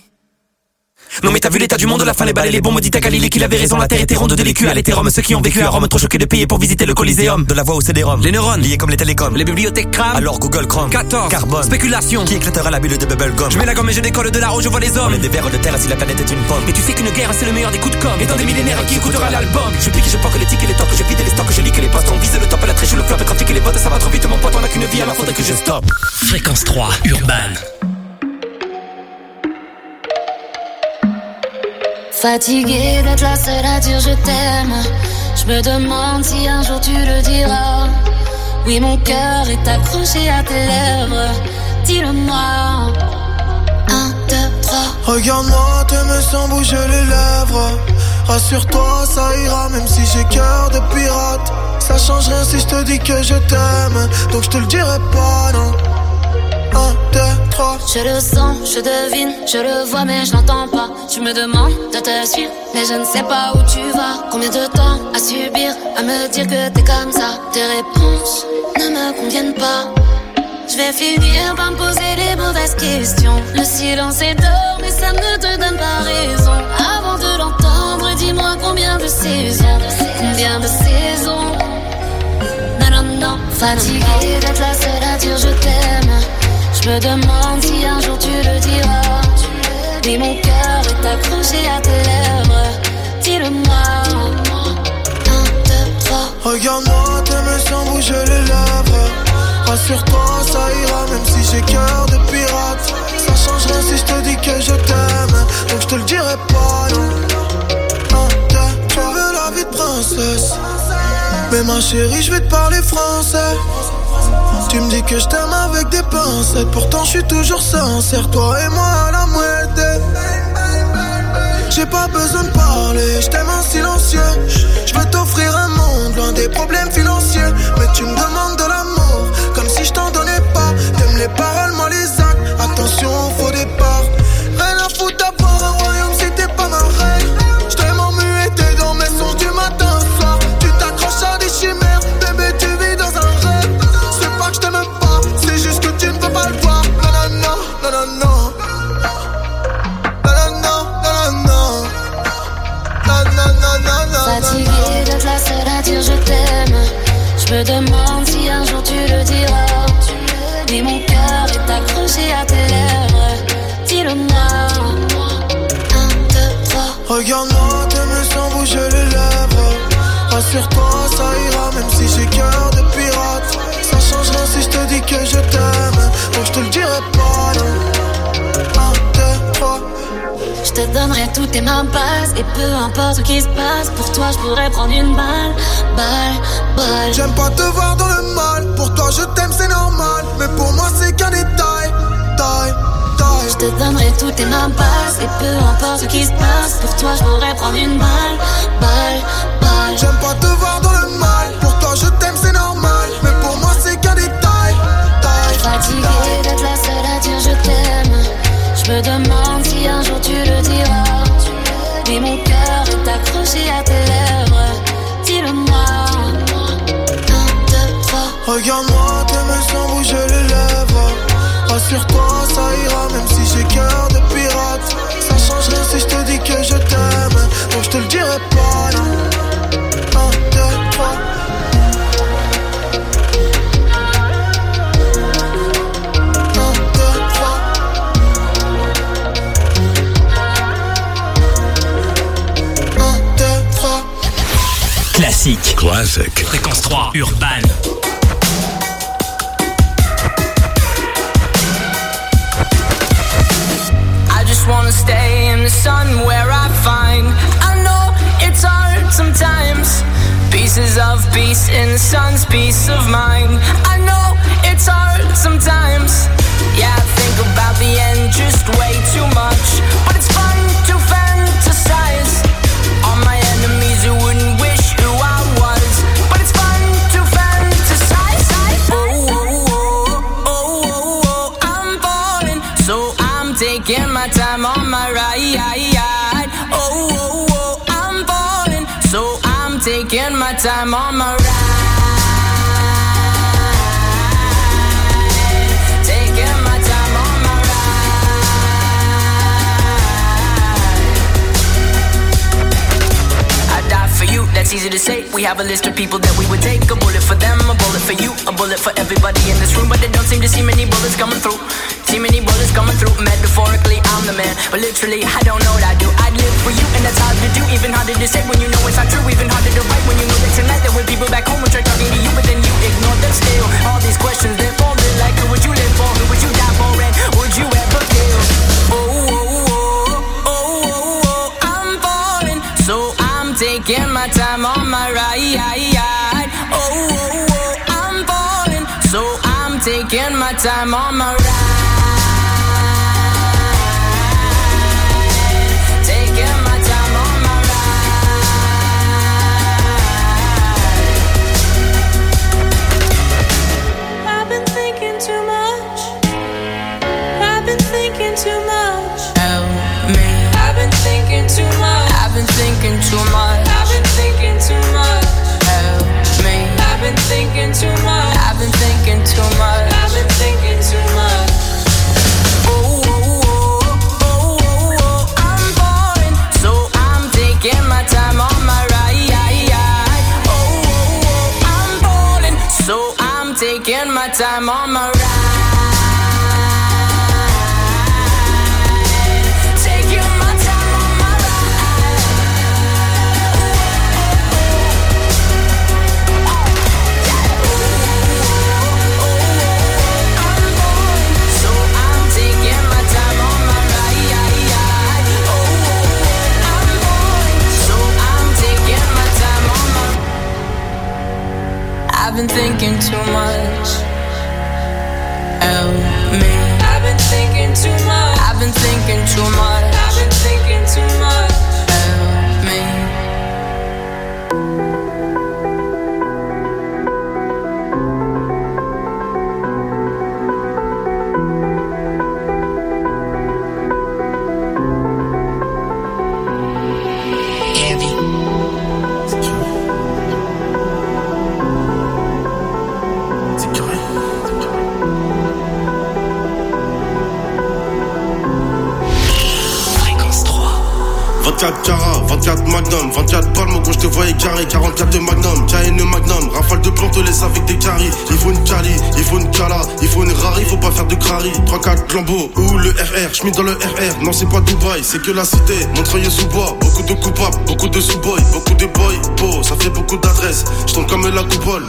Non mais t'as vu l'état du monde, la fin les balais, les bombes, dit à Galilée qu'il avait raison, la terre était ronde de l'écu à l'été Rome, ceux qui ont vécu à Rome trop choqués de payer pour visiter le Coliséum. De la voix au C D-ROM, les neurones liés comme les télécoms, les bibliothèques crament, alors Google Chrome, quatorze, carbone, spéculation, qui éclatera la bulle de bubblegum. Je mets la gomme et je décolle de la roue, je vois les hommes, et des vers de terre si la planète est une pomme. Et tu sais qu'une guerre c'est le meilleur des coups de com', et dans des millénaires qui écoutera l'album. Je pique et je poque les tics et les tocs, je vide les stocks, je lique les postes, on vise le top, la triche, le flop, le trafic et les votes, ça va trop vite mon pote, on a qu'une vie alors faudrait que je stoppe. Fréquence trois, Urban. Fatiguée d'être la seule à dire je t'aime. Je me demande si un jour tu le diras. Oui, mon cœur est accroché à tes lèvres. Dis-le-moi. Un, deux, trois. Regarde-moi, t'aimes sans bouger les lèvres. Rassure-toi, ça ira même si j'ai cœur de pirate. Ça change rien si je te dis que je t'aime. Donc je te le dirai pas, non. Un, deux, trois. Je le sens, je devine, je le vois mais je n'entends pas. Tu me demandes de te suivre, mais je ne sais pas où tu vas. Combien de temps à subir, à me dire que t'es comme ça. Tes réponses ne me conviennent pas. Je vais finir par me poser les mauvaises questions. Le silence est d'or mais ça ne te donne pas raison. Avant de l'entendre, dis-moi combien de saisons. Combien de saisons. Non, non, non. Fatiguée d'être la seule à dire je t'aime. Je me demande si un jour tu le diras. Oui, mon cœur est est accroché à tes lèvres. Dis-le-moi. Un, deux, trois. Regarde-moi, tes mains sans bouger les lèvres. Rassure-toi, ça ira même si j'ai cœur de pirate. Ça changera si je te dis que je t'aime. Donc je te le dirai pas, non. Un, deux, tu veux la vie de princesse. Mais ma chérie, je vais te parler français. Tu me dis que je t'aime avec des pincettes. Pourtant je suis toujours sincère, toi et moi à la moitié. J'ai pas besoin de parler, je t'aime en silencieux. Je veux t'offrir un monde loin des problèmes financiers. Mais tu me demandes de l'amour, comme si je t'en donnais pas. T'aimes les paroles, moi les actes. Attention au faux départ. Rien à foutre d'avoir un royaume si t'es pas ma reine. Je t'aime en muet, t'es dans mes sons du matin au soir. Tu t'accroches à des chimères, bébé tu vis dans un rêve. C'est pas que je t'aime pas, c'est juste que tu ne peux pas le voir. Non non non, non non non. Fatiguée d'être la seule à dire je t'aime. Je me demande si un jour tu le diras. Mais mon cœur est accroché à tes lèvres. Dis-le-moi. Un, deux, trois. Regarde-moi, tes mains sans bouger les lèvres. Rassure-toi, ça ira même si j'ai cœur de pirate. Ça changera si je te dis que je t'aime. Donc je te le dirai pas, non. Un, deux, trois. Je te donnerai toutes tes mains passes. Et peu importe ce qui se passe, pour toi je pourrais prendre une balle. Balle, balle. J'aime pas te voir dans le mal. Pour toi je t'aime c'est normal. Mais pour moi c'est qu'un détail. Taille, taille. Je te donnerai toutes tes mains passes. Et peu importe ce qui se passe, pour toi je pourrais prendre une balle. Balle, balle. J'aime pas te voir dans le mal. Pour toi je t'aime c'est normal. Mais pour moi c'est qu'un détail. Taille, fatiguée d'être la seule à dire je t'aime. Je me demande si un jour tu le diras. Mais mon cœur est accroché à tes lèvres. Dis-le-moi. Un, deux, trois. Regarde-moi, tes mains sans bouger les lèvres. Rassure-toi, ça ira même si j'ai cœur de pirate. Ça changerait si je te dis que je t'aime. Donc je te le dirai pas, non. Un, deux, trois. Classique. Classic. Fréquence trois, Urban. I just wanna stay in the sun where I find. I know it's hard sometimes. Pieces of peace in the sun's peace of mind. I know it's hard sometimes. Yeah, I think about the end just way too much. But it's fun to fantasize. All my enemies who wouldn't wish who I was. But it's fun to fantasize. Oh, oh, oh, oh, oh, oh, I'm falling. So I'm taking my time on my ride. Oh, oh, oh, I'm falling. So I'm taking my time on my ride. Taking my time on my ride. I die for you, that's easy to say. We have a list of people that we would take. A bullet for them, a bullet for you, a bullet for everybody in this room. But they don't seem to see many bullets coming through. See many bullets coming through. Metaphorically, I'm the man, but literally, I don't know what I do. I'd live for you, and that's hard to do. Even harder to say when you know it's not true. Even harder to write when you know that tonight there were people back home who tried talking to you, but then you ignore them still. All these questions, they're forming like, who would you live for? Who would you die for? And would you ever kill? Oh, oh, oh, oh, oh, oh, I'm falling, so I'm taking my time on my ride. Oh, oh, oh, I'm falling, so I'm taking my time on my ride. Too much. Help me. I've been thinking too much. I've been thinking too much. I've been thinking too much. Help me. I've been thinking too much. I've been thinking too much. I've been thinking too much. Oh, oh, oh, oh, oh, oh, I'm falling, so I'm taking my time on my ride. Oh, oh, oh, I'm falling, so I'm taking my time on my ride. Taking my time thinking too much. Help me. I've been thinking too much. I've been thinking too much. I've been thinking too much. Help me. vingt-quatre carats, vingt-quatre magnum, vingt-quatre palmes quand je te voyais carré, quarante-quatre de magnum, K N magnum, rafale de plomb te laisse avec des caries. Il faut une cali, il faut une cala, il faut une rari, faut pas faire de crari. trois quatre lambeaux ou le R R, j'm'mets dans le R R. Non c'est pas Dubaï, c'est que la cité, Montreuil sous bois. Beaucoup de coupables, beaucoup de sous-boys, beaucoup de boys, beau, ça fait beaucoup d'adresses. J'tombe comme la coupole.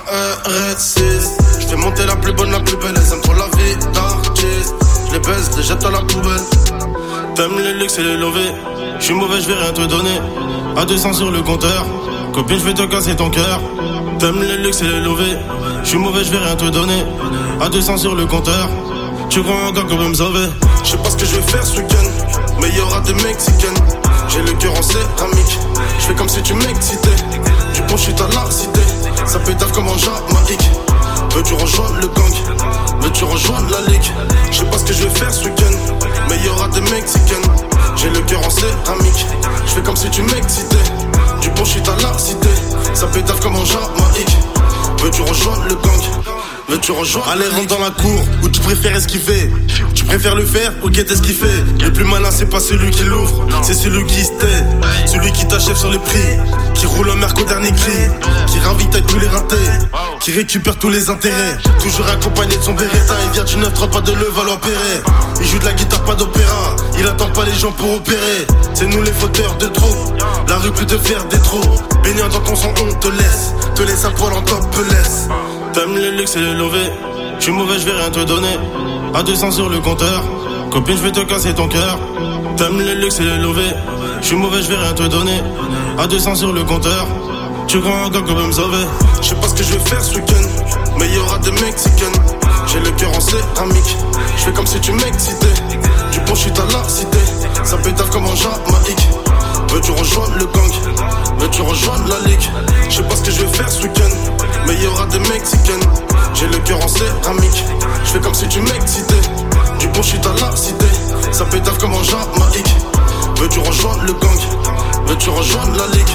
R S six, j'fais monter la plus bonne, la plus belle. Elles aiment trop la vie d'artiste. J'les baisse, les jette à la poubelle. T'aimes les luxe et les lovés. J'suis mauvais, j'vais rien te donner. À deux cents sur le compteur. Copine, j'vais te casser ton cœur. T'aimes les luxe et les lovés. J'suis mauvais, j'vais rien te donner. À deux cents sur le compteur. Tu crois encore qu'on peut me sauver? J'sais pas ce que je vais faire ce week-end, mais y'aura des Mexicaines. J'ai le cœur en céramique. J'fais comme si tu m'excitais. Du bon shit à la cité. Ça pétave comme en Jamaïque. Veux-tu rejoindre le gang? Veux-tu rejoindre la ligue? J'sais pas ce que je vais faire ce week-end, mais y'aura des Mexicaines. J'ai le cœur en céramique. J'fais comme si tu m'excitais. Du bon shit à la cité. Ça pétave comme en Jamaïque. Veux-tu rejoindre le gang? Veux-tu rejoindre? Allez rentre dans la cour, ou tu préfères esquiver? Tu préfères le faire ou qu'est-ce qu'il fait? Le plus malin c'est pas celui qui l'ouvre, c'est celui qui se tait. Celui qui t'achève sur les prix, qui roule un merc au dernier cri, qui ravitaille tous les ratés, qui récupère tous les intérêts. Toujours accompagné de son Beretta. Il vient du neuf trois, pas de Levallois-Perret. Il joue de la guitare, pas d'opéra. Il attend pas les gens pour opérer. C'est nous les fauteurs de trop. La rue peut te faire des trop. Baignant dans ton sang on te laisse. Te laisse à poil en top laisse. T'aimes les luxe et les lovés. J'suis mauvais, j'vais rien te donner. À deux cents sur le compteur. Copine, j'vais te casser ton cœur. T'aimes les luxe et les lovés. J'suis mauvais, j'vais rien te donner. À deux cents sur le compteur. Tu crois encore qu'on peut me sauver? J'sais pas ce que je vais faire ce week-end, mais y'aura des Mexicaines. J'ai le cœur en céramique. J'fais comme si tu m'excitais. Du bon shit à la cité. Ça pétave comme en Jamaïque. Veux-tu rejoindre le gang? Veux-tu rejoindre la ligue? J'sais pas ce que je vais faire ce week-end, mais y'aura des Mexicaines. J'ai le cœur en céramique. J'fais comme si tu m'excitais. Du bon shit à la cité. Ça pétave comme en Jamaïque. Veux-tu rejoindre le gang? Veux-tu rejoindre la ligue?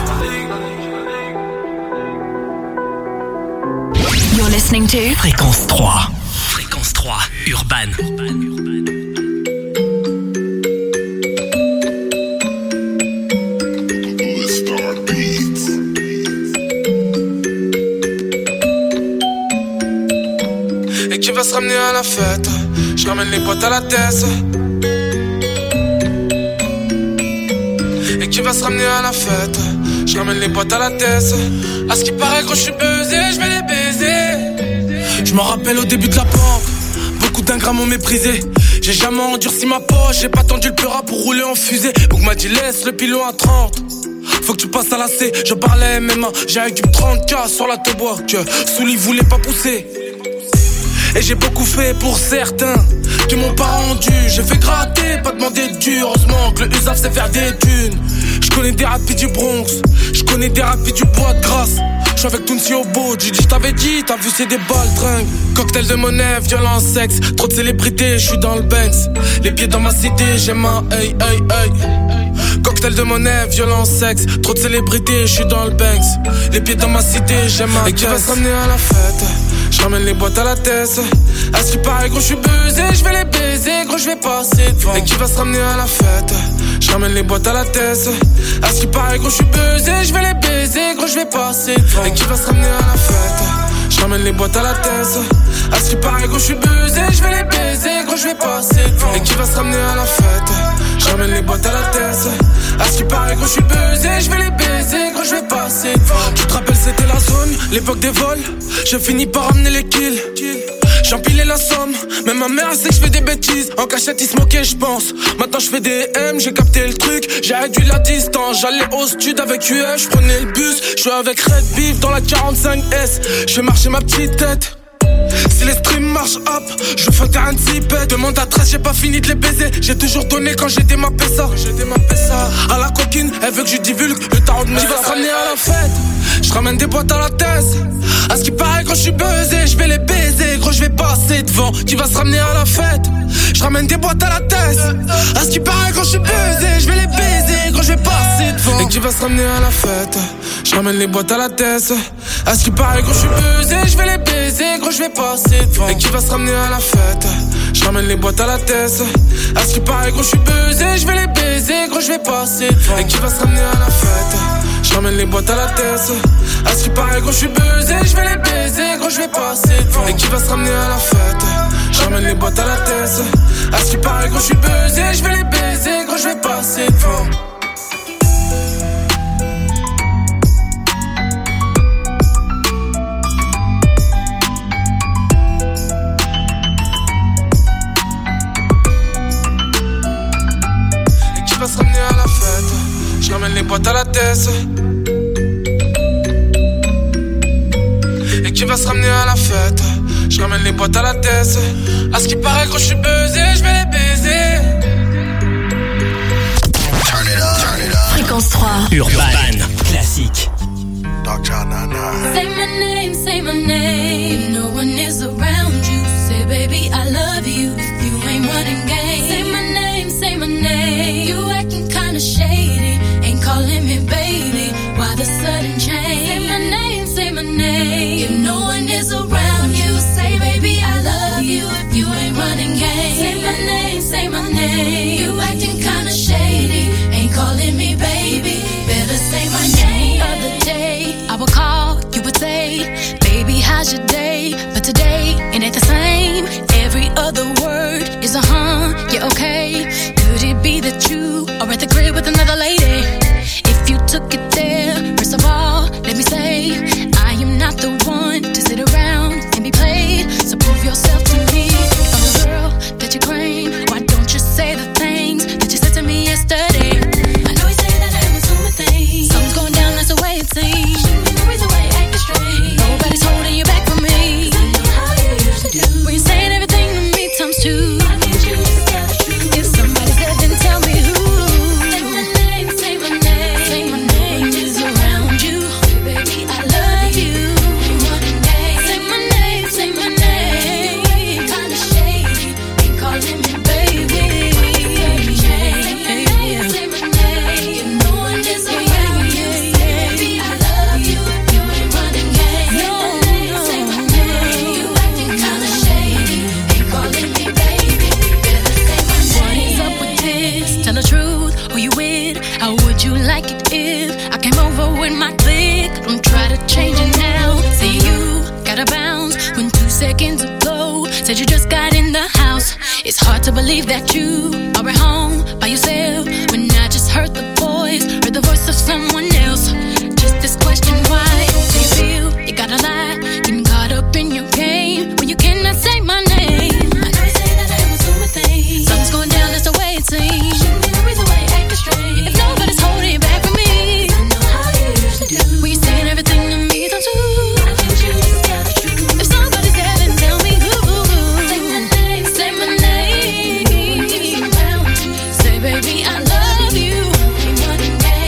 You're listening to Fréquence trois. Fréquence trois, Urban. Urban. Et qui va se ramener à la fête? Je ramène les potes à la tête. Et qui va se ramener à la fête? Je ramène les potes à la tête. À ce qui paraît, gros, je suis buzzé, je vais les baiser. Je m'en rappelle au début de la banque. Beaucoup d'ingrats m'ont méprisé. J'ai jamais endurci ma poche. J'ai pas tendu le peura pour rouler en fusée. Bouk m'a dit laisse le pilon à trente. Faut que tu passes à la C. Je parlais M M A. J'ai un cube trente K sur la tebois. Que Souli voulait pas pousser. Et j'ai beaucoup fait pour certains qui m'ont pas rendu. J'ai fait gratter, pas demander de dur. Heureusement que le U S A F sait faire des thunes. Je connais des rapides du Bronx, je connais des rapides du Bois de Grâce. Je suis avec Tounsi au beau, j'ai dit je t'avais dit, t'as vu c'est des baltringues. Cocktail de monnaie, violence, sexe, trop de célébrités, je suis dans le Banks. Les pieds dans ma cité, j'aime un hey hey hey. Cocktail de monnaie, violence, sexe, trop de célébrités, je suis dans le Banks. Les pieds dans ma cité, j'aime un. Et qui va se ramener à la fête? Je ramène les boîtes à la tête. À ce qui paraît, gros, je suis buzzé, je vais les baiser, gros, je vais passer devant. Et qui va se ramener à la fête? Je ramène les boîtes à la tête. À ce qui paraît, gros, je suis buzzé, je vais les baiser, gros, je vais passer devant. Et qui va se ramener à la fête? Je ramène les boîtes à la tête. À ce qui paraît, gros, je suis buzzé, je vais les baiser, gros, je vais passer devant. Et qui va se ramener à la fête? Je ramène les boîtes à la tête. À ce qui paraît, gros, je suis buzzé, je vais les baiser, gros, je vais passer devant. Tu te rappelles, c'était la zone, l'époque des vols. Je finis par ramener les kills. J'empilais la somme, même ma mère sait que je fais des bêtises. En cachette il se moquait je pense. Maintenant je fais des M, j'ai capté le truc. J'ai réduit la distance, j'allais au stud avec U F. Je prenais le bus, je suis avec Red Beef dans la quarante-cinq S. Je fais marcher ma petite tête. Si les streams marchent hop, je fais un terrain de zipette. Demande à treize, j'ai pas fini de les baiser. J'ai toujours donné quand j'ai démappé ça. J'ai démappé ça. À la coquine, elle veut que je divulgue le tarot de mes qui va se ramener à la fête. Je ramène des boîtes à la tête. À ce qui paraît quand je suis buzzé, je vais les baiser. Gros je vais passer devant, qui va se ramener à la fête. Je ramène des boîtes à la tête. À ce qui paraît quand je suis buzzé, je vais les baiser. Gros je vais passer devant, et qui va se ramener à la fête. Je ramène les boîtes à la tête. À ce qui paraît quand je suis buzzé, je vais les baiser. Gros je vais passer devant, et qui va se ramener à la fête. Je ramène les boîtes à la tête. À ce qui paraît gros je suis buzzé, je vais les baiser. Gros je vais passer devant, et qui va se ramener à la fête. Je ramène les boîtes à la tête. À ce qui paraît gros je suis buzzé, je vais les baiser. Gros je vais passer devant, et qui va se ramener à la fête. Je ramène les boîtes à la tête. À ce qui paraît gros je suis buzzé, je vais les baiser. Gros je vais passer devant. Se ramener à la fête, je ramène les boîtes à la tête. Et qui va se ramener à la fête, je ramène les boîtes à la tête. À ce qui paraît quand je suis buzzé, je vais les baiser. Turn it up, turn it up. Fréquence trois, Urban, Urban. Classique. Say my name, say my name. No one is around you. Say baby I love you. If you ain't running game. Say my name, say my name. You acting kinda shady. Ain't calling me baby. Why the sudden change? Say my name, say my name. If no one is around you. Say baby I love you. If you ain't running game. Say my name, say my name. You acting kinda shady. Ain't calling me baby. Better say my name. Other day I would call, you would say, baby, how's your day? But today, it ain't the same. Every other word is a huh, yeah, okay. Could it be that you are at the crib with another lady? If you took it there, first of all, let me say, I am not the one to sit around and be played. So prove yourself to me. If I'm the girl that you claim, why don't you say the things that you said to me yesterday? I know you say that I am assuming things. Something's going down, that's the way it seems. Nobody's holding you back from me. I know how you used to do. When you're saying everything to me times two. I need you to tell the truth. If somebody's dead, then tell me who. Say my name, say my name. Say my name is around you. Baby, I love you. Ain't running game. Say my name, say my name. Kinda shady. Ain't calling me baby. Say my name, say my name. If no one is around you. Baby, I love you. You ain't running game. No, say my name. You acting kinda shady. Ain't calling me baby. Better say my name. What is up with this? Tell the truth. Who you with? How would you like it if I came over with my clique? Don't try to change it now. Say you gotta bounce when two seconds ago said you just got in the house. It's hard to believe that you are at home by yourself when I just heard the voice, heard the voice of someone else. Just this question, why do you feel you gotta lie? Getting caught up in your game when you cannot say my name. I know you say that I am assuming things. Something's going down, that's the way it seems. The way acting strange. If nobody's holding you back from me, I know how you used to do. When you're saying everything to me, don't you? I need you to tell the truth. If somebody's there, then tell me who. Say my name, say my name. Say baby I love you. Ain't running game.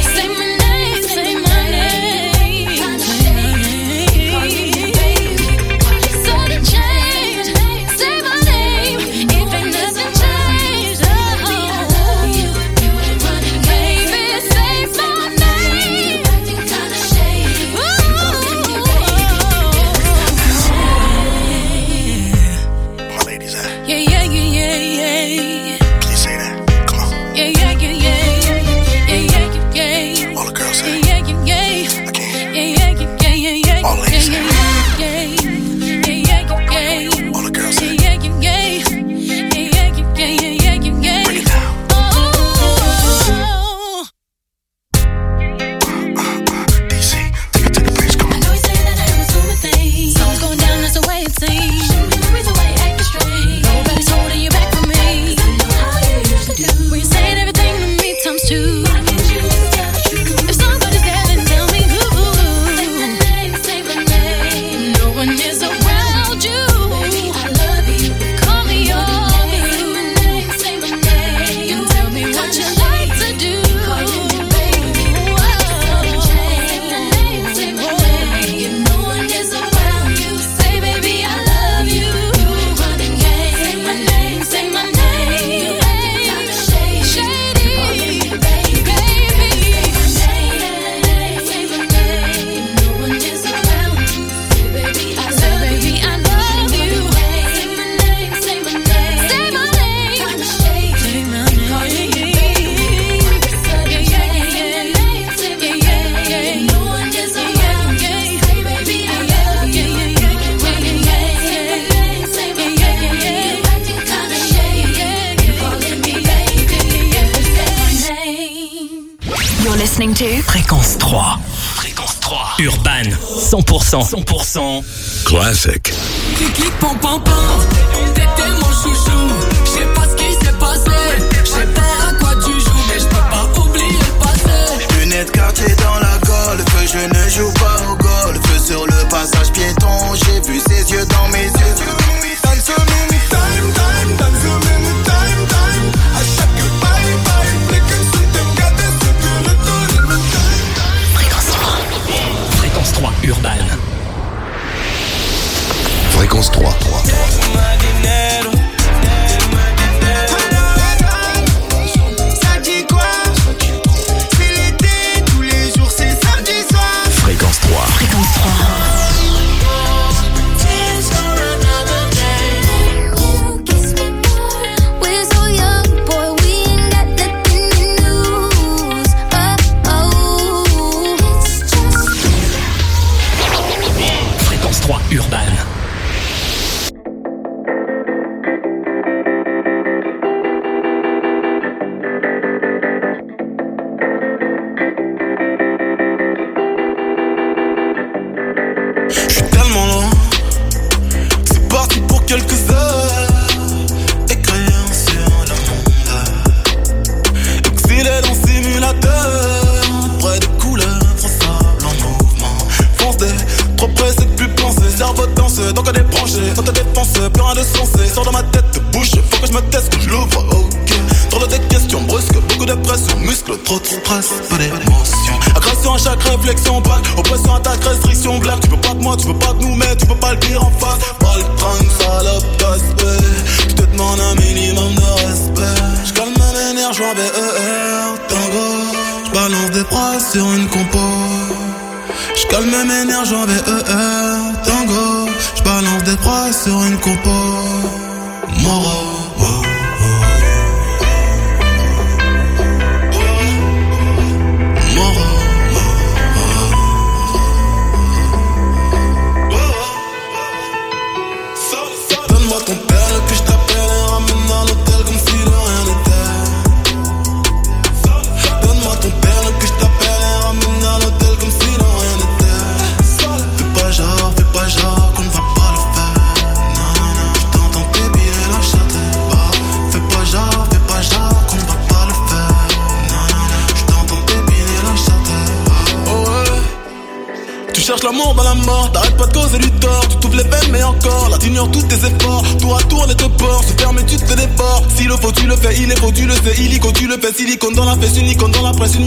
listening to Fréquence trois. Fréquence trois. Urban. cent pour cent. cent pour cent. Classic. Clic, clic, pom, pom, pom. T'étais mon chouchou. J'sais pas ce qui s'est passé. J'sais pas à quoi tu joues, mais j'peux pas oublier le passé. Lunettes quartier dans la golf. Je ne joue pas au golf. Sur le passage piéton, j'ai vu ses yeux dans mes yeux. Dance so many time, time, dance so many time, time. À chaque bye bye, flicken sous tes gâtés, c'est que le tour de time. Fréquence trois. Fréquence trois, Urban. Fréquence trois. Ça dit quoi? C'est l'été, tous les jours c'est samedi soir. Fréquence trois. Fréquence trois. Urban. Je suis tellement loin, c'est parti pour quelques heures. Écrire sur le monde, exilé dans simulateur, près des couleurs, trop sable en mouvement. Fonce des trop pressé de plus penser, cerveau danse, donc à débrancher, sans te dépenser, plus rien de sensé, sors de ma tête, de bouche, faut que je me teste, que je l'ouvre, ok. Trop de tes questions brusques, beaucoup de pression, muscles, trop de stress, pas d'émotion. Agression à chaque réflexion, back, oppression, attaque, restriction, blague. Tu peux pas de moi, tu peux pas de nous, mais tu peux pas le dire en face. Pas le train, salope, d'aspect. Je te demande un minimum de respect. J'calme mes nerfs, j'vois B E R, tango. J'balance des phrases sur une compo. J'calme mes nerfs, j'en vais E R, tango. J'balance des phrases sur une compo. Moro, oh, oh. Moro, oh, oh. Donne-moi ton père, puis j't'appelle et ramène à l'hôtel comme si de rien n'était. Donne-moi ton père, puis j't'appelle et ramène à l'hôtel comme si de rien n'était. Fais pas genre, fais pas genre qu'on ne va pas le faire. Non, non, non, j't'entends tes billets la châtaigner. Bah, fais pas genre, fais pas genre qu'on ne va pas le faire. Non, non, non, j't'entends tes billets la châtaigner. Oh ouais. Tu cherches l'amour dans la mort, t'arrêtes pas de causer du tort. Tu t'ouvres les veines mais encore, là t'ignores tous tes efforts. Tour à tour on est te porte, se ferme et tu te fais des ports. S'il le faut tu le fais, il est faux tu le sais. Illico tu le fais, silicone dans la fesse, une icône dans la presse, une